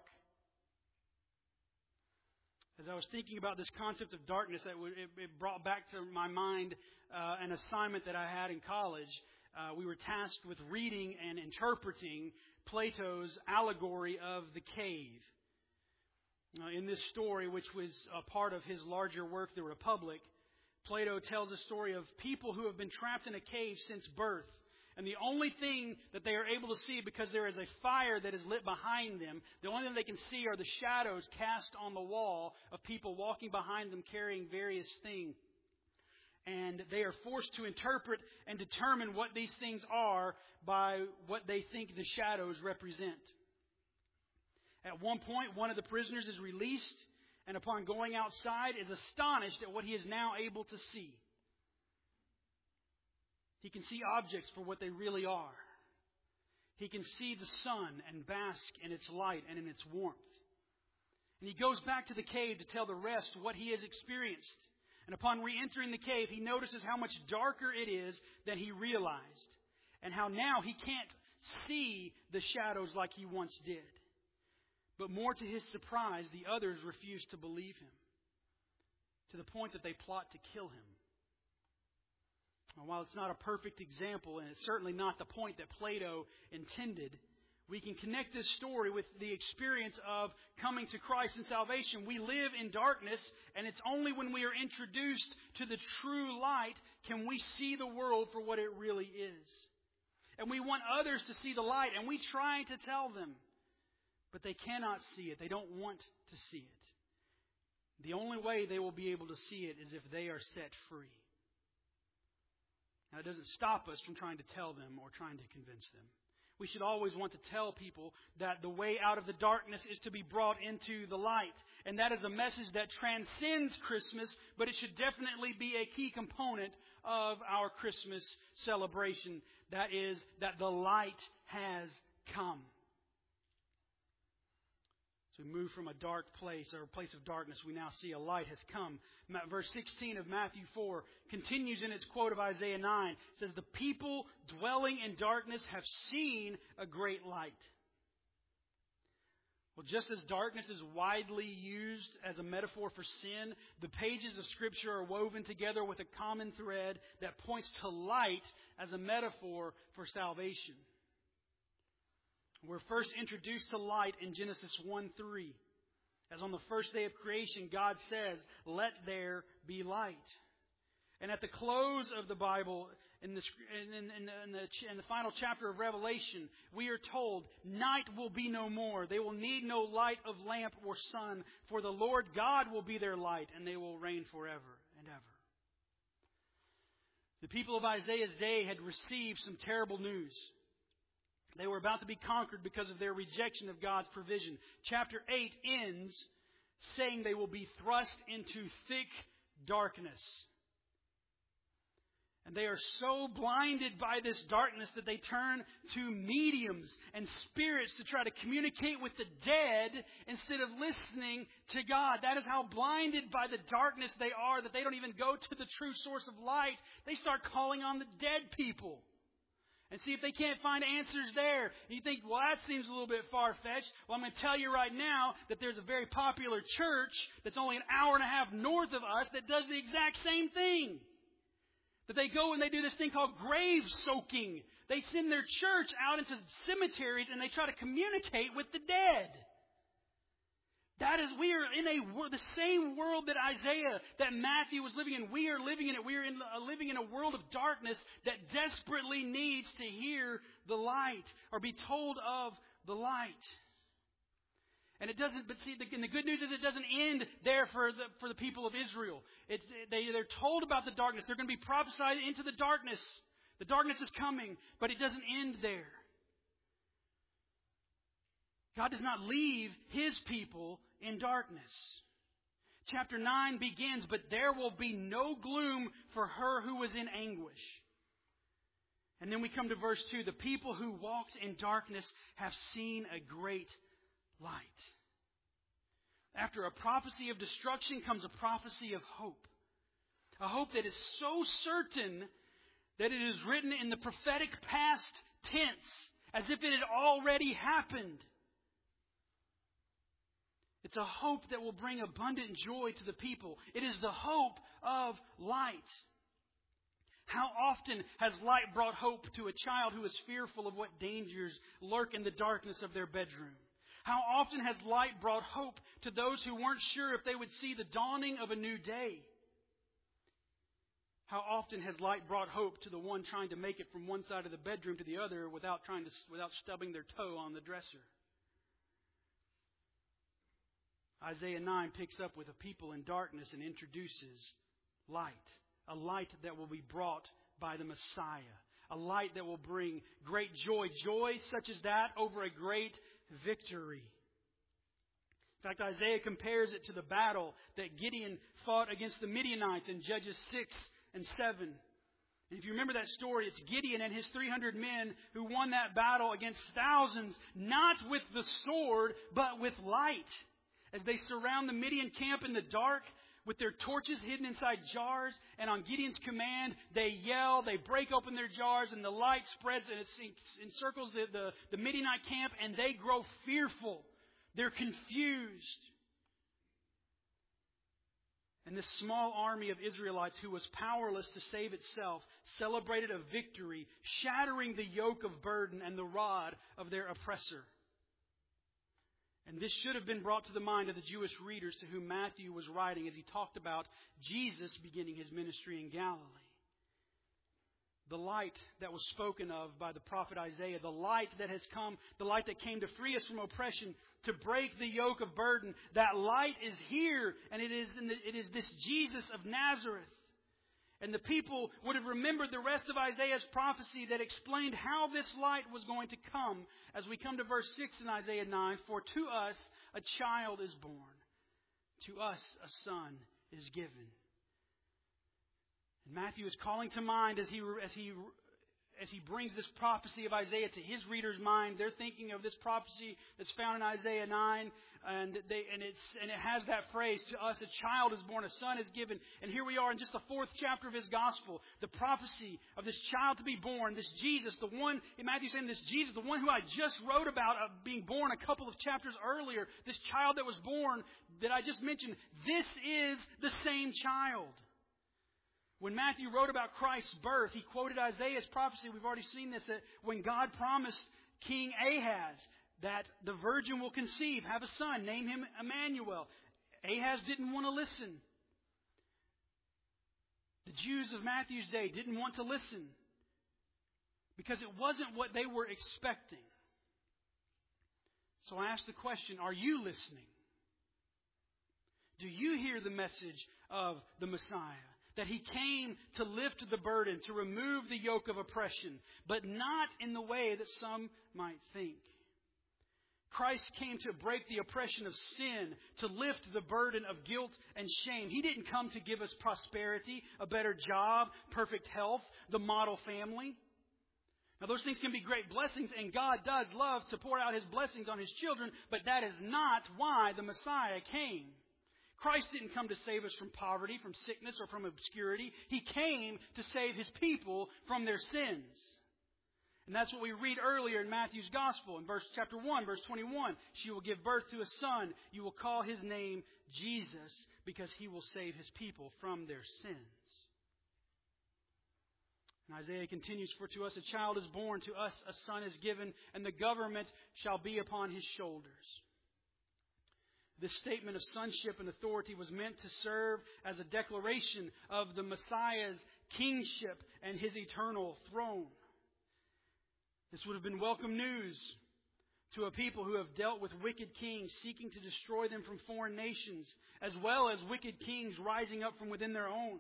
As I was thinking about this concept of darkness, it brought back to my mind an assignment that I had in college. We were tasked with reading and interpreting Plato's allegory of the cave. In this story, which was a part of his larger work, The Republic, Plato tells a story of people who have been trapped in a cave since birth. And the only thing that they are able to see, because there is a fire that is lit behind them, the only thing they can see are the shadows cast on the wall of people walking behind them carrying various things. And they are forced to interpret and determine what these things are by what they think the shadows represent. At one point, one of the prisoners is released, and upon going outside is astonished at what he is now able to see. He can see objects for what they really are. He can see the sun and bask in its light and in its warmth. And he goes back to the cave to tell the rest what he has experienced. And upon re-entering the cave, he notices how much darker it is than he realized. And how now he can't see the shadows like he once did. But more to his surprise, the others refuse to believe him, to the point that they plot to kill him. And while it's not a perfect example, and it's certainly not the point that Plato intended, we can connect this story with the experience of coming to Christ and salvation. We live in darkness, and it's only when we are introduced to the true light can we see the world for what it really is. And we want others to see the light, and we try to tell them, but they cannot see it. They don't want to see it. The only way they will be able to see it is if they are set free. Now, it doesn't stop us from trying to tell them or trying to convince them. We should always want to tell people that the way out of the darkness is to be brought into the light. And that is a message that transcends Christmas, but it should definitely be a key component of our Christmas celebration. That is, that the light has come. So we move from a dark place, or a place of darkness, we now see a light has come. Verse 16 of Matthew 4 continues in its quote of Isaiah 9. It says, the people dwelling in darkness have seen a great light. Well, just as darkness is widely used as a metaphor for sin, the pages of Scripture are woven together with a common thread that points to light as a metaphor for salvation. We're first introduced to light in Genesis 1:3. As on the first day of creation, God says, "Let there be light." And at the close of the Bible, in the final chapter of Revelation, we are told, night will be no more. They will need no light of lamp or sun, for the Lord God will be their light, and they will reign forever and ever. The people of Isaiah's day had received some terrible news. They were about to be conquered because of their rejection of God's provision. Chapter 8 ends saying they will be thrust into thick darkness. And they are so blinded by this darkness that they turn to mediums and spirits to try to communicate with the dead instead of listening to God. That is how blinded by the darkness they are, that they don't even go to the true source of light. They start calling on the dead people and see if they can't find answers there. And you think, well, that seems a little bit far-fetched. Well, I'm going to tell you right now that there's a very popular church that's only an hour and a half north of us that does the exact same thing. That they go and they do this thing called grave soaking. They send their church out into cemeteries and they try to communicate with the dead. That is, we are in the same world that Isaiah, that Matthew was living in. We are living in it. We are living in a world of darkness that desperately needs to hear the light or be told of the light. And it doesn't. But see, the good news is it doesn't end there for the people of Israel. They're told about the darkness. They're going to be prophesied into the darkness. The darkness is coming, but it doesn't end there. God does not leave His people in darkness. Chapter 9 begins, but there will be no gloom for her who was in anguish. And then we come to verse 2. The people who walked in darkness have seen a great light. After a prophecy of destruction comes a prophecy of hope. A hope that is so certain that it is written in the prophetic past tense, as if it had already happened. It's a hope that will bring abundant joy to the people. It is the hope of light. How often has light brought hope to a child who is fearful of what dangers lurk in the darkness of their bedroom? How often has light brought hope to those who weren't sure if they would see the dawning of a new day? How often has light brought hope to the one trying to make it from one side of the bedroom to the other without stubbing their toe on the dresser? Isaiah 9 picks up with a people in darkness and introduces light. A light that will be brought by the Messiah. A light that will bring great joy. Joy such as that over a great victory. In fact, Isaiah compares it to the battle that Gideon fought against the Midianites in Judges 6 and 7. And if you remember that story, it's Gideon and his 300 men who won that battle against thousands, not with the sword, but with light. As they surround the Midian camp in the dark with their torches hidden inside jars, and on Gideon's command, they yell, they break open their jars, and the light spreads and it encircles the Midianite camp, and they grow fearful. They're confused. And this small army of Israelites who was powerless to save itself celebrated a victory, shattering the yoke of burden and the rod of their oppressor. And this should have been brought to the mind of the Jewish readers to whom Matthew was writing as he talked about Jesus beginning His ministry in Galilee. The light that was spoken of by the prophet Isaiah, the light that has come, the light that came to free us from oppression, to break the yoke of burden, that light is here, and it is this Jesus of Nazareth. And the people would have remembered the rest of Isaiah's prophecy that explained how this light was going to come as we come to verse 6 in Isaiah 9. For to us a child is born. To us a son is given. And Matthew is calling to mind as he as he brings this prophecy of Isaiah to his reader's mind, they're thinking of this prophecy that's found in Isaiah 9, and it has that phrase, to us a child is born, a son is given. And here we are in just the 4th chapter of his gospel, the prophecy of this child to be born, this Jesus, the one, in Matthew saying this Jesus, the one who I just wrote about being born a couple of chapters earlier, this child that was born that I just mentioned, this is the same child. When Matthew wrote about Christ's birth, he quoted Isaiah's prophecy. We've already seen this, that when God promised King Ahaz that the virgin will conceive, have a son, name him Emmanuel. Ahaz didn't want to listen. The Jews of Matthew's day didn't want to listen because it wasn't what they were expecting. So I ask the question, are you listening? Do you hear the message of the Messiah? That He came to lift the burden, to remove the yoke of oppression, but not in the way that some might think. Christ came to break the oppression of sin, to lift the burden of guilt and shame. He didn't come to give us prosperity, a better job, perfect health, the model family. Now those things can be great blessings, and God does love to pour out His blessings on His children, but that is not why the Messiah came. Christ didn't come to save us from poverty, from sickness, or from obscurity. He came to save His people from their sins. And that's what we read earlier in Matthew's Gospel. In chapter 1, verse 21. She will give birth to a son. You will call His name Jesus, because He will save His people from their sins. And Isaiah continues, for to us a child is born, to us a son is given, and the government shall be upon His shoulders. This statement of sonship and authority was meant to serve as a declaration of the Messiah's kingship and His eternal throne. This would have been welcome news to a people who have dealt with wicked kings seeking to destroy them from foreign nations, as well as wicked kings rising up from within their own.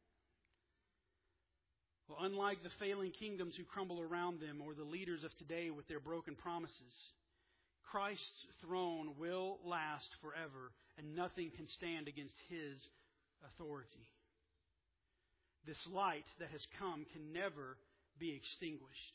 Well, unlike the failing kingdoms who crumble around them, or the leaders of today with their broken promises, Christ's throne will last forever, and nothing can stand against His authority. This light that has come can never be extinguished.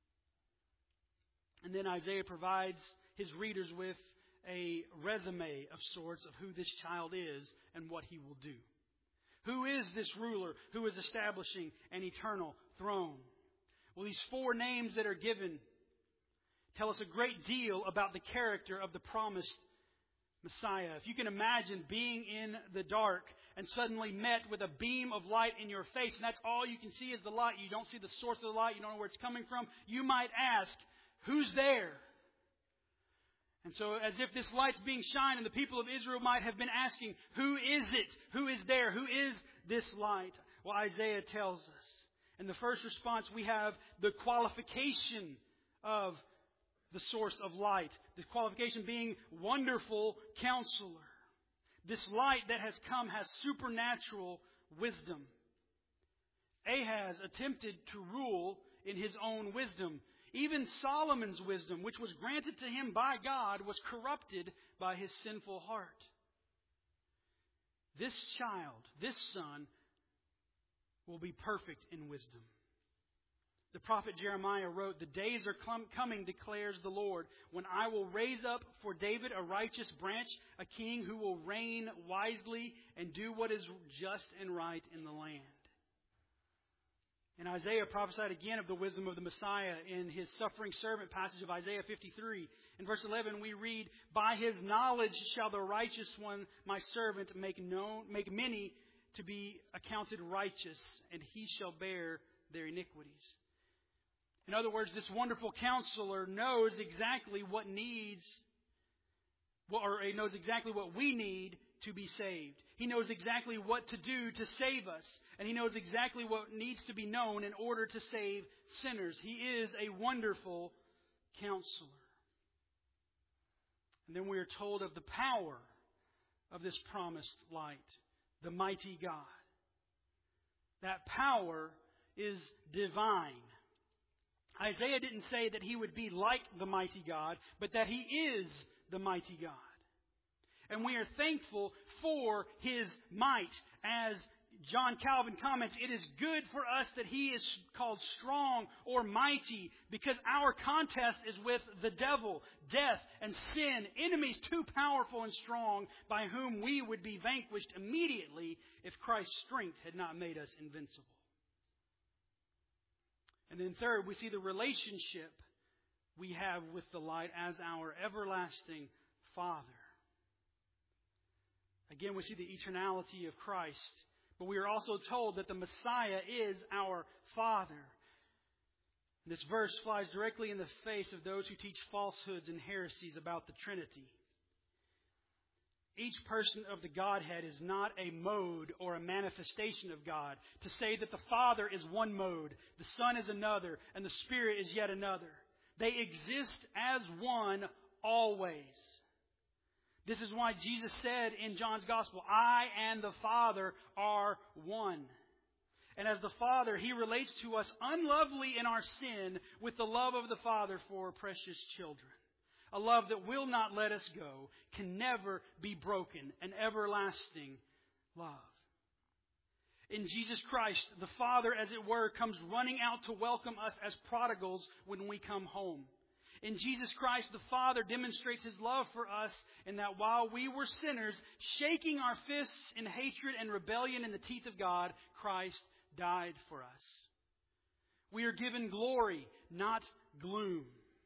And then Isaiah provides his readers with a resume of sorts of who this child is and what He will do. Who is this ruler who is establishing an eternal throne? Well, these 4 names that are given tell us a great deal about the character of the promised Messiah. If you can imagine being in the dark and suddenly met with a beam of light in your face, and that's all you can see is the light. You don't see the source of the light. You don't know where it's coming from. You might ask, who's there? And so as if this light's being shined, and the people of Israel might have been asking, who is it? Who is there? Who is this light? Well, Isaiah tells us. In the first response, we have the qualification of the source of light. The qualification being Wonderful Counselor. This light that has come has supernatural wisdom. Ahaz attempted to rule in his own wisdom. Even Solomon's wisdom, which was granted to him by God, was corrupted by his sinful heart. This child, this son, will be perfect in wisdom. The prophet Jeremiah wrote, the days are coming, declares the Lord, when I will raise up for David a righteous branch, a king who will reign wisely and do what is just and right in the land. And Isaiah prophesied again of the wisdom of the Messiah in his suffering servant passage of Isaiah 53. In verse 11 we read, by His knowledge shall the righteous one, my servant, make many to be accounted righteous, and he shall bear their iniquities. In other words, this wonderful counselor knows exactly what he knows exactly what we need to be saved. He knows exactly what to do to save us. And He knows exactly what needs to be known in order to save sinners. He is a wonderful counselor. And then we are told of the power of this promised light, the mighty God. That power is divine. Isaiah didn't say that He would be like the mighty God, but that He is the mighty God. And we are thankful for His might as John Calvin comments, it is good for us that he is called strong or mighty because our contest is with the devil, death, and sin, enemies too powerful and strong by whom we would be vanquished immediately if Christ's strength had not made us invincible. And then third, we see the relationship we have with the light as our everlasting Father. Again, we see the eternality of Christ. But we are also told that the Messiah is our Father. This verse flies directly in the face of those who teach falsehoods and heresies about the Trinity. Each person of the Godhead is not a mode or a manifestation of God. To say that the Father is one mode, the Son is another, and the Spirit is yet another. They exist as one always. This is why Jesus said in John's Gospel, I and the Father are one. And as the Father, He relates to us unlovely in our sin with the love of the Father for precious children. A love that will not let us go, can never be broken, an everlasting love. In Jesus Christ, the Father, as it were, comes running out to welcome us as prodigals when we come home. In Jesus Christ, the Father demonstrates His love for us in that while we were sinners, shaking our fists in hatred and rebellion in the teeth of God, Christ died for us. We are given glory, not gloom.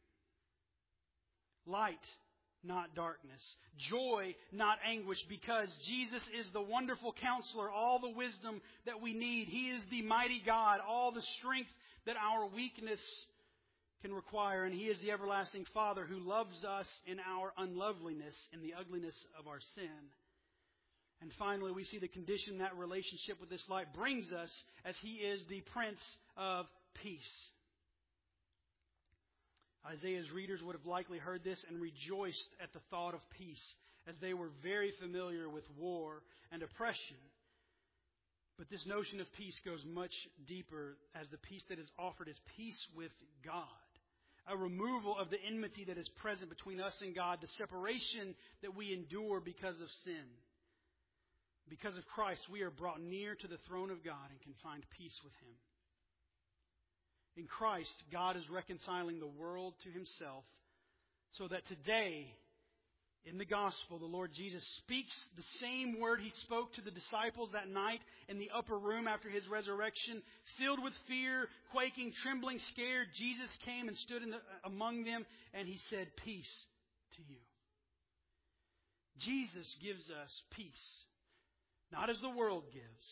Light, not darkness. Joy, not anguish, because Jesus is the wonderful counselor, all the wisdom that we need. He is the mighty God, all the strength that our weakness can require, and He is the everlasting Father who loves us in our unloveliness, in the ugliness of our sin. And finally, we see the condition that relationship with this light brings us as He is the Prince of Peace. Isaiah's readers would have likely heard this and rejoiced at the thought of peace, as they were very familiar with war and oppression. But this notion of peace goes much deeper, as the peace that is offered is peace with God. A removal of the enmity that is present between us and God, the separation that we endure because of sin. Because of Christ, we are brought near to the throne of God and can find peace with Him. In Christ, God is reconciling the world to Himself, so that today, in the gospel, the Lord Jesus speaks the same word He spoke to the disciples that night in the upper room after His resurrection. Filled with fear, quaking, trembling, scared, Jesus came and stood among them, and He said, "Peace to you." Jesus gives us peace, not as the world gives.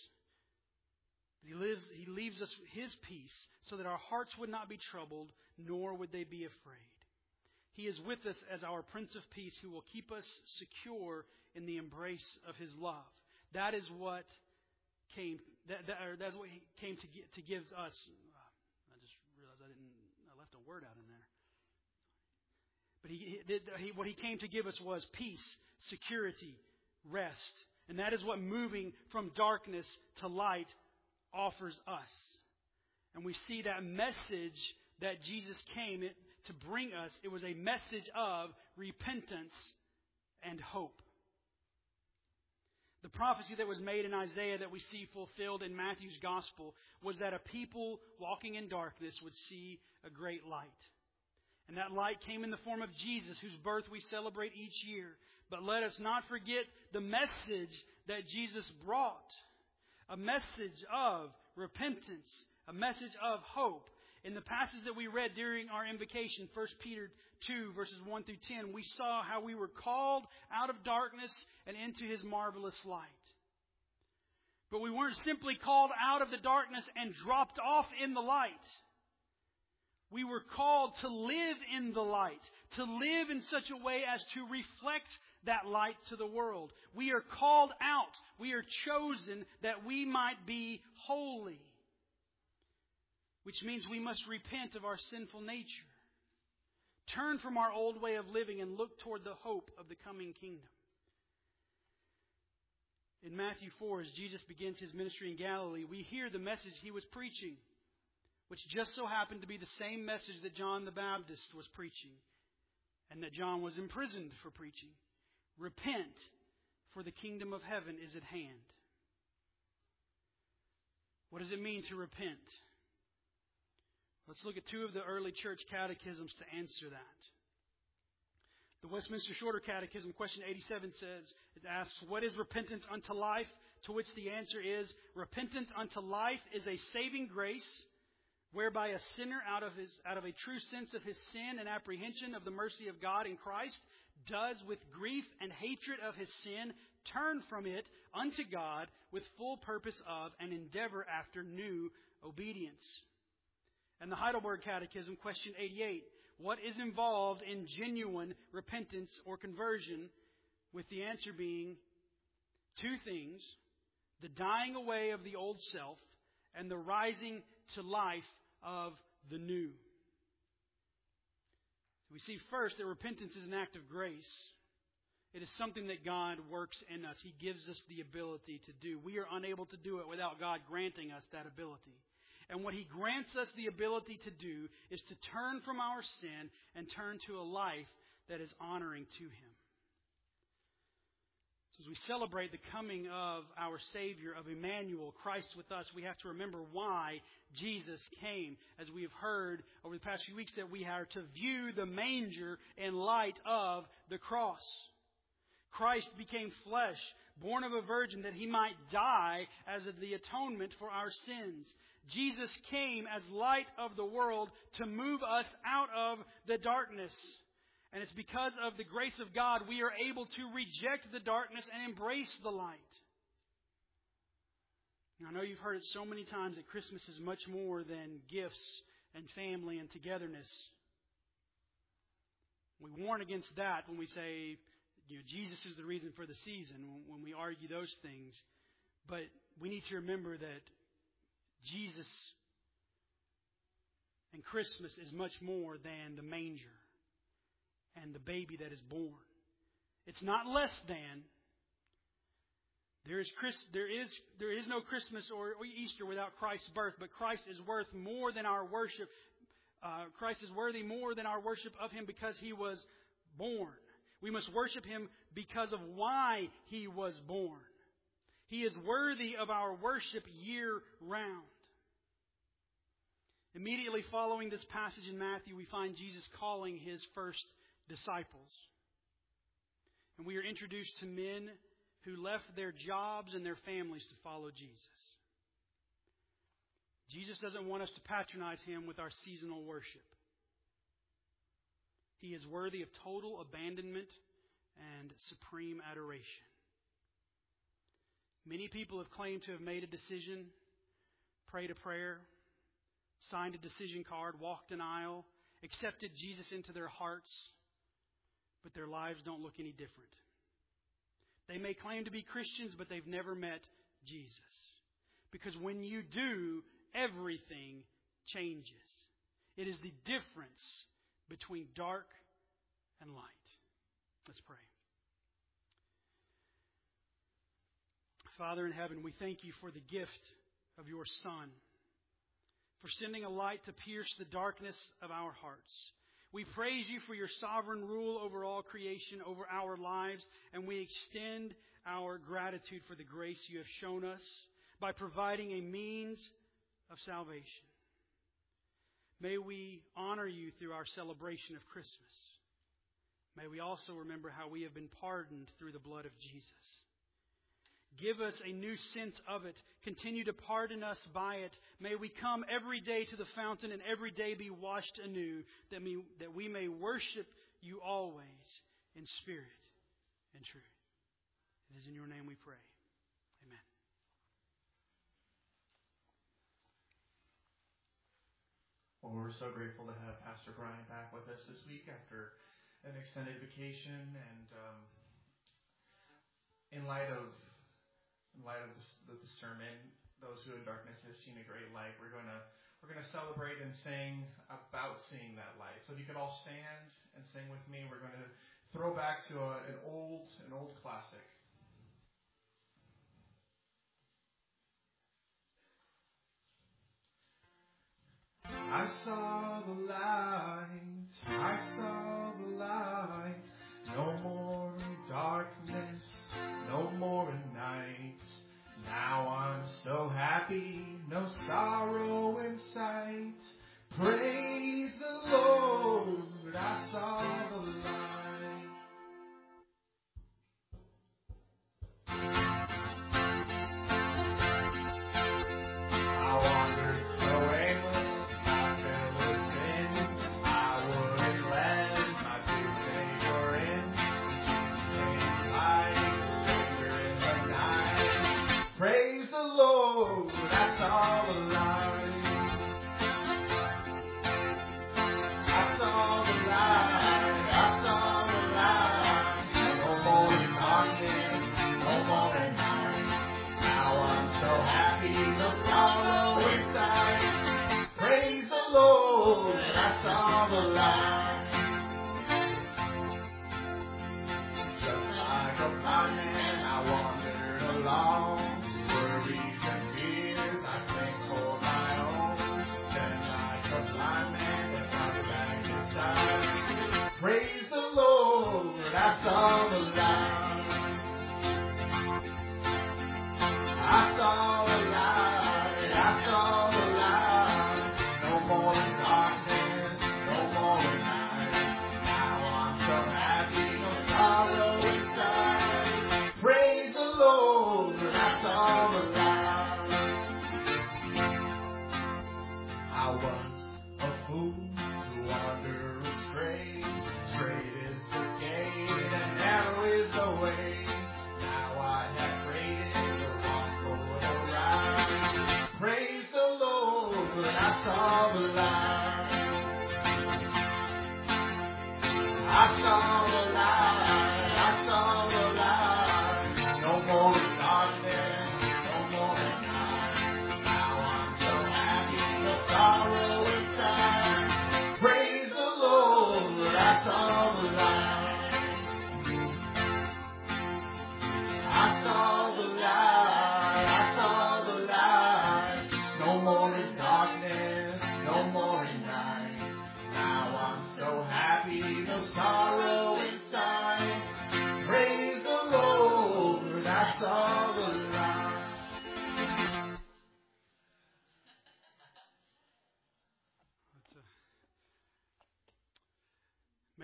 He leaves us His peace so that our hearts would not be troubled, nor would they be afraid. He is with us as our Prince of Peace, who will keep us secure in the embrace of His love. That is what came. That's what He came to give us. I just realized I left a word out in there. But what He came to give us was peace, security, rest, and that is what moving from darkness to light offers us. And we see that message that Jesus came to bring us. It was a message of repentance and hope. The prophecy that was made in Isaiah that we see fulfilled in Matthew's gospel was that a people walking in darkness would see a great light. And that light came in the form of Jesus, whose birth we celebrate each year. But let us not forget the message that Jesus brought. A message of repentance, a message of hope. In the passage that we read during our invocation, 1 Peter 2, verses 1 through 10, we saw how we were called out of darkness and into His marvelous light. But we weren't simply called out of the darkness and dropped off in the light. We were called to live in the light, to live in such a way as to reflect that light to the world. We are called out. We are chosen that we might be holy. Which means we must repent of our sinful nature. Turn from our old way of living and look toward the hope of the coming kingdom. In Matthew 4, as Jesus begins His ministry in Galilee, we hear the message He was preaching, which just so happened to be the same message that John the Baptist was preaching and that John was imprisoned for preaching. Repent, for the kingdom of heaven is at hand. What does it mean to repent? Let's look at two of the early church catechisms to answer that. The Westminster Shorter Catechism, question 87 says, it asks, what is repentance unto life? To which the answer is, repentance unto life is a saving grace, whereby a sinner out of a true sense of his sin and apprehension of the mercy of God in Christ, does with grief and hatred of his sin turn from it unto God with full purpose of and endeavor after new obedience. And the Heidelberg Catechism, question 88, what is involved in genuine repentance or conversion? With the answer being two things: the dying away of the old self and the rising to life of the new. We see first that repentance is an act of grace. It is something that God works in us. He gives us the ability to do. We are unable to do it without God granting us that ability. And what He grants us the ability to do is to turn from our sin and turn to a life that is honoring to Him. So as we celebrate the coming of our Savior, of Emmanuel, Christ with us, we have to remember why Jesus came. As we have heard over the past few weeks, that we are to view the manger in light of the cross. Christ became flesh, born of a virgin, that He might die as the atonement for our sins. Jesus came as light of the world to move us out of the darkness. And it's because of the grace of God we are able to reject the darkness and embrace the light. Now, I know you've heard it so many times that Christmas is much more than gifts and family and togetherness. We warn against that when we say, Jesus is the reason for the season, when we argue those things. But we need to remember that Jesus and Christmas is much more than the manger and the baby that is born. It's not less than. There is no Christmas or Easter without Christ's birth, but Christ is worth more than our worship. Christ is worthy more than our worship of Him because He was born. We must worship Him because of why He was born. He is worthy of our worship year-round. Immediately following this passage in Matthew, we find Jesus calling His first disciples. And we are introduced to men who left their jobs and their families to follow Jesus. Jesus doesn't want us to patronize Him with our seasonal worship. He is worthy of total abandonment and supreme adoration. Many people have claimed to have made a decision, prayed a prayer, signed a decision card, walked an aisle, accepted Jesus into their hearts, but their lives don't look any different. They may claim to be Christians, but they've never met Jesus. Because when you do, everything changes. It is the difference between dark and light. Let's pray. Father in heaven, we thank You for the gift of Your Son, for sending a light to pierce the darkness of our hearts. We praise You for Your sovereign rule over all creation, over our lives, and we extend our gratitude for the grace You have shown us by providing a means of salvation. May we honor You through our celebration of Christmas. May we also remember how we have been pardoned through the blood of Jesus. Give us a new sense of it. Continue to pardon us by it. May we come every day to the fountain and every day be washed anew, that we may worship You always in spirit and truth. It is in Your name we pray. Amen. Well, we're so grateful to have Pastor Brian back with us this week after an extended vacation, and in light of the sermon, those who in darkness have seen a great light, we're going to celebrate and sing about seeing that light. So if you could all stand and sing with me, we're going to throw back to an old classic. I saw the light, I saw the light, no more darkness, no more night. Now I'm so happy, no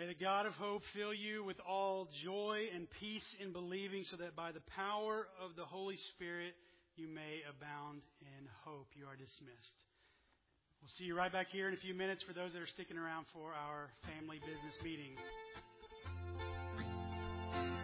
May the God of hope fill you with all joy and peace in believing, so that by the power of the Holy Spirit you may abound in hope. You are dismissed. We'll see you right back here in a few minutes for those that are sticking around for our family business meeting.